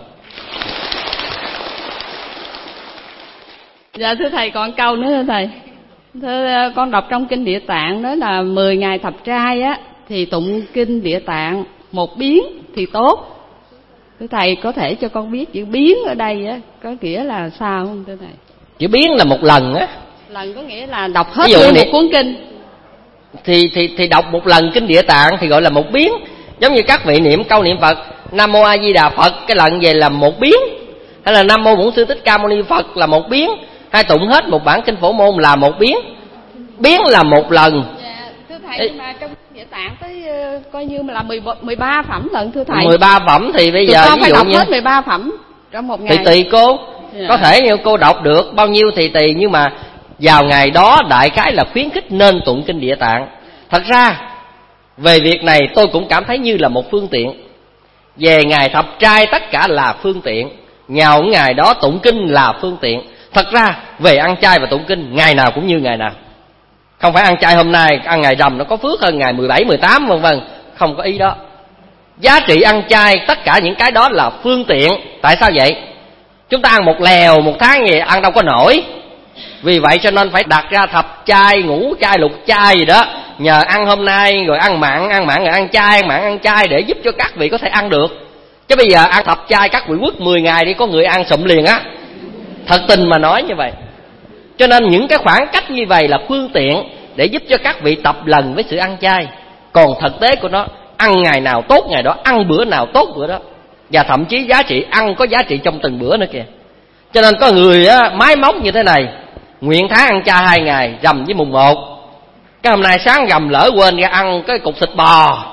Dạ thưa thầy, còn câu nữa thưa thầy. Thưa con đọc trong kinh Địa Tạng đó là mười ngày thập trai á thì tụng kinh Địa Tạng một biến thì tốt. Thưa thầy có thể cho con biết chữ biến ở đây á có nghĩa là sao không thưa thầy? Chữ biến là một lần á. Lần có nghĩa là đọc hết nguyên một cuốn kinh. Thì thì thì đọc một lần kinh Địa Tạng thì gọi là một biến. Giống như các vị niệm câu niệm Phật Nam Mô A Di Đà Phật, cái lần về là một biến. Hay là Nam Mô Bổn Sư Thích Ca Mâu Ni Phật là một biến. Hay tụng hết một bản kinh Phổ Môn là một biến. Biến là một lần. Dạ, thưa thầy, Ê, nhưng mà trong Địa Tạng tới uh, coi như là mười ba phẩm lận thưa thầy. mười ba phẩm thì bây Tụi giờ con ví phải dụ đọc như hết mười ba phẩm trong một ngày. Thì tùy cô. Dạ. Có thể như cô đọc được bao nhiêu thì tùy, nhưng mà vào ngày đó đại khái là khuyến khích nên tụng kinh Địa Tạng. Thật ra về việc này tôi cũng cảm thấy như là một phương tiện. Về ngày thập trai tất cả là phương tiện, nhào ngày đó tụng kinh là phương tiện. Thật ra về ăn chay và tụng kinh ngày nào cũng như ngày nào. Không phải ăn chay hôm nay, ăn ngày rằm nó có phước hơn ngày mười bảy, mười tám vân vân. Không có ý đó. Giá trị ăn chay tất cả những cái đó là phương tiện. Tại sao vậy? Chúng ta ăn một lèo một tháng gì ăn đâu có nổi. Vì vậy cho nên phải đặt ra thập chay, ngũ chay, lục chay gì đó. Nhờ ăn hôm nay rồi ăn mặn, ăn mặn rồi ăn chay, ăn mặn ăn chay để giúp cho các vị có thể ăn được. Chứ bây giờ ăn thập chay các vị quất mười ngày đi có người ăn sụm liền á. Thật tình mà nói như vậy. Cho nên những cái khoảng cách như vậy là phương tiện để giúp cho các vị tập lần với sự ăn chay. Còn thực tế của nó, ăn ngày nào tốt ngày đó, ăn bữa nào tốt bữa đó. Và thậm chí giá trị ăn có giá trị trong từng bữa nữa kìa. Cho nên có người á, máy móc như thế này, nguyện tháng ăn chay hai ngày, rằm với mùng một. Cái hôm nay sáng rằm lỡ quên ra ăn cái cục thịt bò.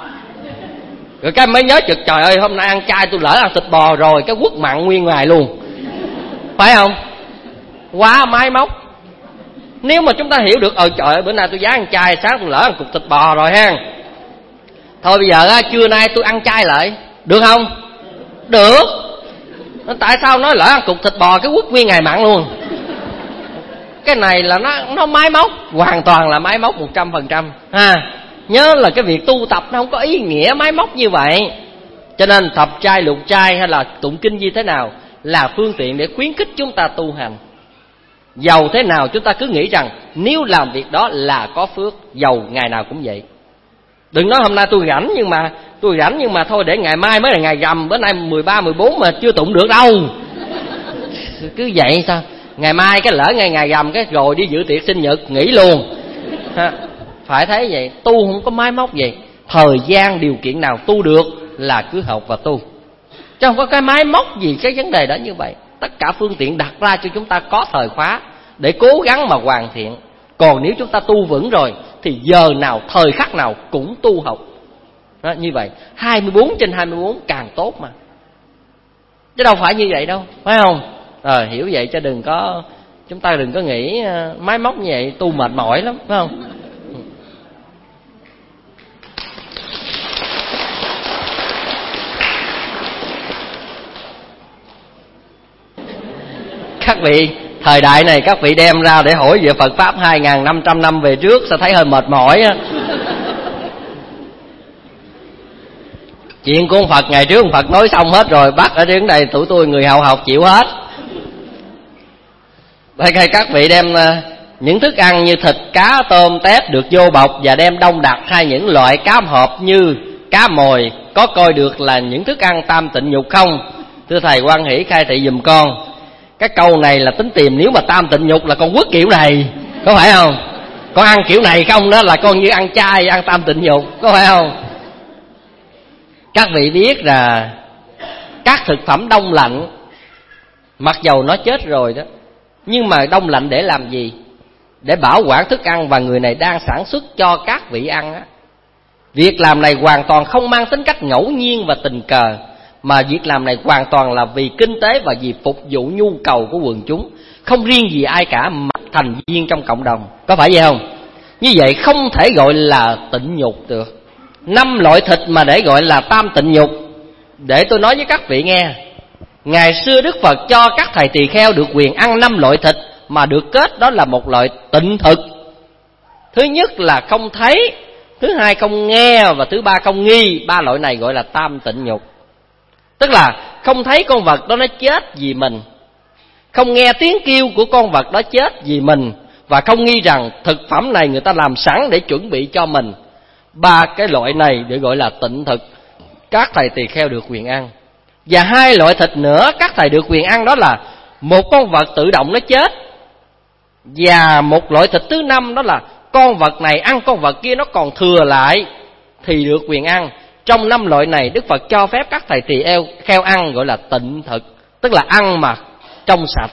Rồi cái mới nhớ chực trời ơi hôm nay ăn chay tôi lỡ ăn thịt bò rồi, cái quất mặn nguyên ngày luôn. Phải không? Quá máy móc. Nếu mà chúng ta hiểu được, ờ trời ơi bữa nay tôi dám ăn chay, sáng tôi lỡ ăn cục thịt bò rồi ha. Thôi bây giờ á, trưa nay tôi ăn chay lại, được không? Được. Tại sao nói lỡ ăn cục thịt bò cái quất nguyên ngày mặn luôn? Cái này là nó nó máy móc, hoàn toàn là máy móc một trăm phần trăm ha. Nhớ là cái việc tu tập nó không có ý nghĩa máy móc như vậy. Cho nên thập trai, lục trai hay là tụng kinh như thế nào là phương tiện để khuyến khích chúng ta tu hành. Dầu thế nào chúng ta cứ nghĩ rằng nếu làm việc đó là có phước, dầu ngày nào cũng vậy. Đừng nói hôm nay tôi rảnh nhưng mà tôi rảnh nhưng mà thôi để ngày mai mới là ngày rằm, bữa nay mười ba, mười bốn mà chưa tụng được đâu. Cứ vậy sao? Ngày mai cái lỡ ngày ngày rằm cái rồi đi dự tiệc sinh nhật nghỉ luôn. Ha. Phải thấy vậy, tu không có máy móc vậy. Thời gian điều kiện nào tu được là cứ học và tu. Chứ không có cái máy móc gì cái vấn đề đó như vậy. Tất cả phương tiện đặt ra cho chúng ta có thời khóa để cố gắng mà hoàn thiện. Còn nếu chúng ta tu vững rồi thì giờ nào, thời khắc nào cũng tu học. Đó, như vậy hai mươi bốn trên hai mươi bốn càng tốt mà, chứ đâu phải như vậy đâu, phải không? Rồi hiểu vậy cho đừng có, chúng ta đừng có nghĩ máy móc như vậy tu mệt mỏi lắm, phải không? Các vị thời đại này các vị đem ra để hỏi về Phật pháp hai nghìn năm trăm năm về trước sẽ thấy hơi mệt mỏi á. Chuyện của ông Phật ngày trước ông Phật nói xong hết rồi, bắt ở đến đây tụi tôi người hậu học chịu hết. Đây các vị đem những thức ăn như thịt, cá, tôm, tép được vô bọc và đem đông đặc, hay những loại cá hộp như cá mồi, có coi được là những thức ăn tam tịnh nhục không? Thưa thầy hoan hỷ khai thị giùm con. Cái câu này là tính tìm, nếu mà tam tịnh nhục là con quất kiểu này, có phải không? Con ăn kiểu này không đó là con như ăn chay, ăn tam tịnh nhục, có phải không? Các vị biết là các thực phẩm đông lạnh, mặc dầu nó chết rồi đó, nhưng mà đông lạnh để làm gì? Để bảo quản thức ăn, và người này đang sản xuất cho các vị ăn á. Việc làm này hoàn toàn không mang tính cách ngẫu nhiên và tình cờ, mà việc làm này hoàn toàn là vì kinh tế và vì phục vụ nhu cầu của quần chúng, không riêng gì ai cả mà thành viên trong cộng đồng, có phải vậy không? Như vậy không thể gọi là tịnh nhục được. Năm loại thịt mà để gọi là tam tịnh nhục, để tôi nói với các vị nghe. Ngày xưa Đức Phật cho các thầy tỳ kheo được quyền ăn năm loại thịt mà được kết đó là một loại tịnh thực. Thứ nhất là không thấy, thứ hai không nghe, và thứ ba không nghi. Ba loại này gọi là tam tịnh nhục. Tức là không thấy con vật đó nó chết vì mình, không nghe tiếng kêu của con vật đó chết vì mình, và không nghi rằng thực phẩm này người ta làm sẵn để chuẩn bị cho mình. Ba cái loại này để gọi là tịnh thực, các thầy tỳ kheo được quyền ăn. Và hai loại thịt nữa các thầy được quyền ăn, đó là một con vật tự động nó chết, và một loại thịt thứ năm đó là con vật này ăn con vật kia nó còn thừa lại thì được quyền ăn. Trong năm loại này Đức Phật cho phép các thầy tỳ kheo ăn gọi là tịnh thực, tức là ăn mà trong sạch.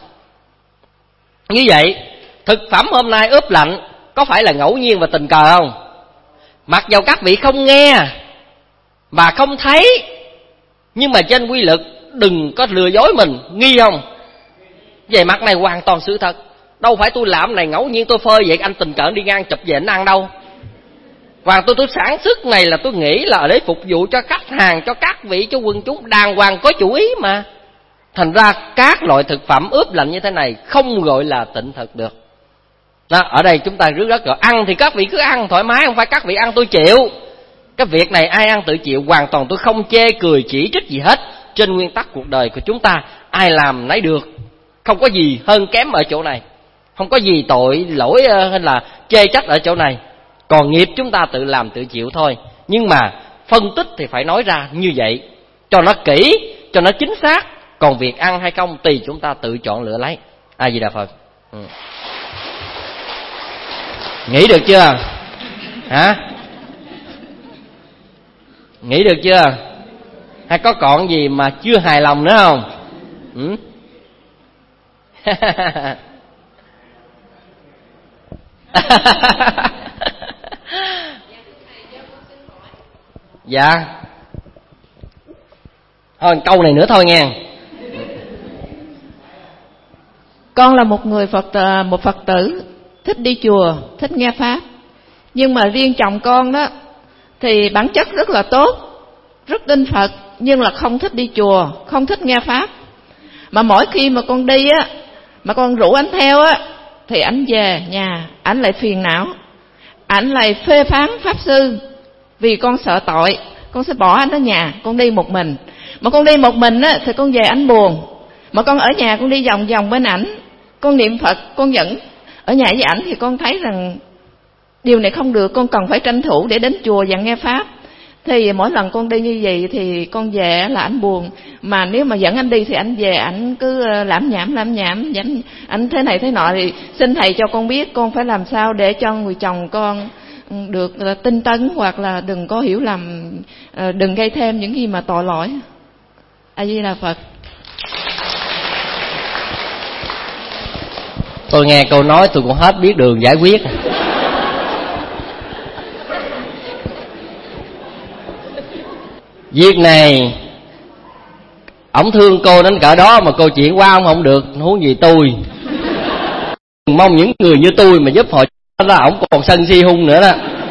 Như vậy thực phẩm hôm nay ướp lạnh có phải là ngẫu nhiên và tình cờ không? Mặc dầu các vị không nghe mà không thấy, nhưng mà trên quy luật đừng có lừa dối mình, nghi không? Về mặt này hoàn toàn sự thật. Đâu phải tôi làm này ngẫu nhiên tôi phơi vậy anh tình cờ đi ngang chụp về anh ăn đâu. Và tôi tôi sản xuất này là tôi nghĩ là để phục vụ cho khách hàng, cho các vị, cho quân chúng, đàng hoàng có chủ ý mà. Thành ra các loại thực phẩm ướp lạnh như thế này không gọi là tịnh thực được. Đó, ở đây chúng ta rất rất rõ. Ăn thì các vị cứ ăn thoải mái, không phải các vị ăn tôi chịu. Cái việc này ai ăn tự chịu, hoàn toàn tôi không chê cười chỉ trích gì hết. Trên nguyên tắc cuộc đời của chúng ta, ai làm nấy được, không có gì hơn kém ở chỗ này, không có gì tội lỗi hay là chê trách ở chỗ này. Còn nghiệp chúng ta tự làm tự chịu thôi. Nhưng mà phân tích thì phải nói ra như vậy cho nó kỹ, cho nó chính xác. Còn việc ăn hay không tùy chúng ta tự chọn lựa lấy. A Di Đà Phật. ừ. Nghĩ được chưa? Hả? Nghĩ được chưa? Hay có còn gì mà chưa hài lòng nữa không? Ừ? Dạ. Thôi câu này nữa thôi nghe. Con là một người Phật, một Phật tử thích đi chùa, thích nghe pháp. Nhưng mà riêng chồng con đó thì bản chất rất là tốt, rất tin Phật, nhưng là không thích đi chùa, không thích nghe pháp. Mà mỗi khi mà con đi á, mà con rủ anh theo á, thì anh về nhà anh lại phiền não, anh lại phê phán pháp sư. Vì con sợ tội, con sẽ bỏ anh ở nhà, con đi một mình. Mà con đi một mình á thì con về anh buồn. Mà con ở nhà con đi vòng vòng bên ảnh, con niệm Phật, con vẫn ở nhà với ảnh, thì con thấy rằng điều này không được, con cần phải tranh thủ để đến chùa và nghe pháp. Thì mỗi lần con đi như vậy thì con về là anh buồn. Mà nếu mà dẫn anh đi thì anh về anh cứ lãm nhảm lãm nhảm anh, anh thế này thế nọ. Thì xin thầy cho con biết con phải làm sao để cho người chồng con được tinh tấn, hoặc là đừng có hiểu lầm, đừng gây thêm những gì mà tội lỗi. A Di Đà Phật. Tôi nghe câu nói tôi cũng hết biết đường giải quyết. Việc này ổng thương cô đến cỡ đó mà cô chuyển qua ông không được, huống gì tôi. Mong những người như tôi mà giúp họ là ổng còn sân si hung nữa đó.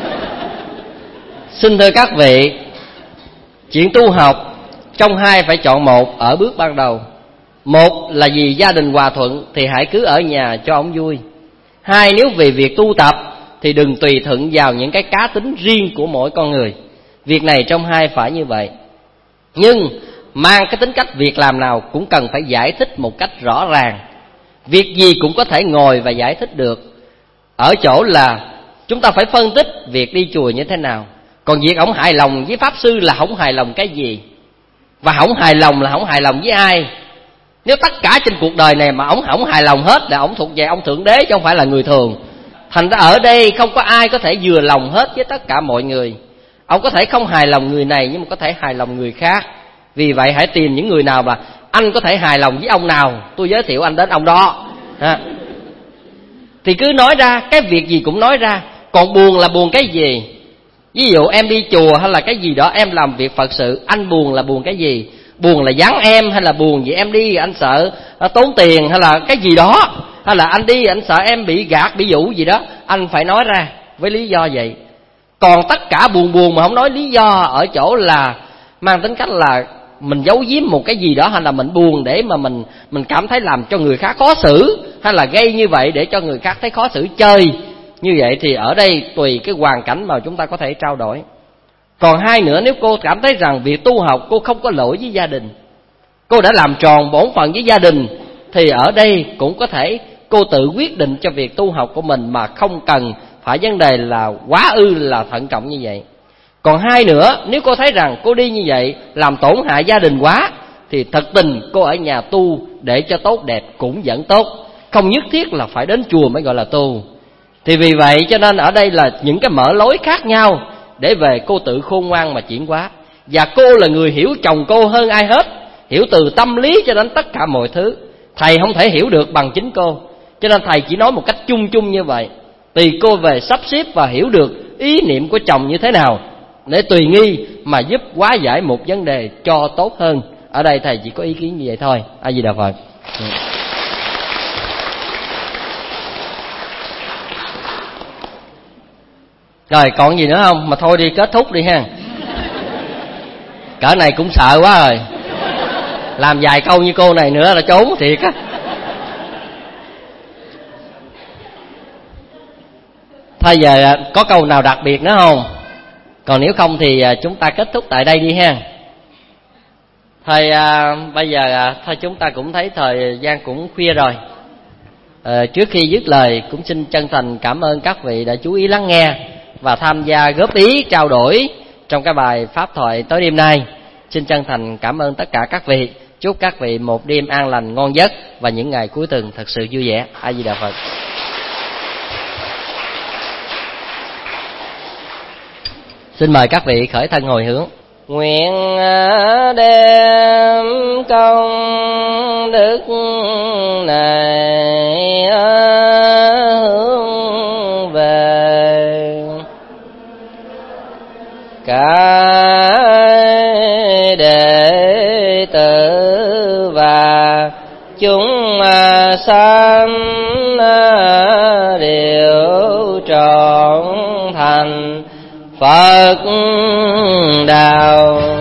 Xin thưa các vị, chuyện tu học trong hai phải chọn một ở bước ban đầu. Một là vì gia đình hòa thuận thì hãy cứ ở nhà cho ổng vui. Hai, nếu vì việc tu tập thì đừng tùy thuận vào những cái cá tính riêng của mỗi con người. Việc này trong hai phải như vậy. Nhưng mang cái tính cách việc làm nào cũng cần phải giải thích một cách rõ ràng. Việc gì cũng có thể ngồi và giải thích được. Ở chỗ là chúng ta phải phân tích việc đi chùa như thế nào. Còn việc ổng hài lòng với Pháp Sư là không hài lòng cái gì, và không hài lòng là không hài lòng với ai. Nếu tất cả trên cuộc đời này mà ổng không hài lòng hết là ổng thuộc về ông Thượng Đế chứ không phải là người thường. Thành ra ở đây không có ai có thể vừa lòng hết với tất cả mọi người. Ông có thể không hài lòng người này nhưng mà có thể hài lòng người khác. Vì vậy hãy tìm những người nào mà anh có thể hài lòng với ông nào, tôi giới thiệu anh đến ông đó ha. Thì cứ nói ra, cái việc gì cũng nói ra. Còn buồn là buồn cái gì? Ví dụ em đi chùa hay là cái gì đó, em làm việc Phật sự, anh buồn là buồn cái gì? Buồn là vắng em, hay là buồn vì em đi anh sợ tốn tiền, hay là cái gì đó, hay là anh đi anh sợ em bị gạt bị dụ gì đó. Anh phải nói ra với lý do vậy. Còn tất cả buồn buồn mà không nói lý do ở chỗ là mang tính cách là mình giấu giếm một cái gì đó, hay là mình buồn để mà mình mình cảm thấy làm cho người khác khó xử, hay là gây như vậy để cho người khác thấy khó xử chơi. Như vậy thì ở đây tùy cái hoàn cảnh mà chúng ta có thể trao đổi. Còn hai nữa, nếu cô cảm thấy rằng việc tu học cô không có lỗi với gia đình, cô đã làm tròn bổn phận với gia đình, thì ở đây cũng có thể cô tự quyết định cho việc tu học của mình mà không cần phải vấn đề là quá ư là thận trọng như vậy. Còn hai nữa, nếu cô thấy rằng cô đi như vậy làm tổn hại gia đình quá, thì thật tình cô ở nhà tu để cho tốt đẹp cũng vẫn tốt, không nhất thiết là phải đến chùa mới gọi là tu. Thì vì vậy cho nên ở đây là những cái mở lối khác nhau để về cô tự khôn ngoan mà chuyển hóa. Và cô là người hiểu chồng cô hơn ai hết, hiểu từ tâm lý cho đến tất cả mọi thứ. Thầy không thể hiểu được bằng chính cô, cho nên thầy chỉ nói một cách chung chung như vậy. Tùy cô về sắp xếp và hiểu được ý niệm của chồng như thế nào, để tùy nghi mà giúp hóa giải một vấn đề cho tốt hơn. Ở đây thầy chỉ có ý kiến như vậy thôi. A Di Đà Phật. Rồi còn gì nữa không? Mà thôi đi kết thúc đi ha. Cỡ này cũng sợ quá rồi. Làm vài câu như cô này nữa là trốn thiệt á. Thôi giờ có câu nào đặc biệt nữa không? Còn nếu không thì chúng ta kết thúc tại đây đi ha. Thôi à, bây giờ à, thôi chúng ta cũng thấy thời gian cũng khuya rồi. à, Trước khi dứt lời cũng xin chân thành cảm ơn các vị đã chú ý lắng nghe và tham gia góp ý trao đổi trong cái bài pháp thoại tối đêm nay. Xin chân thành cảm ơn tất cả các vị. Chúc các vị một đêm an lành ngon giấc và những ngày cuối tuần thật sự vui vẻ. A Di Đà Phật. Xin mời các vị khởi thân hồi hướng. Nguyện đem công đức này hướng về cả đệ tử và chúng sanh đều trọn thành Phật đạo.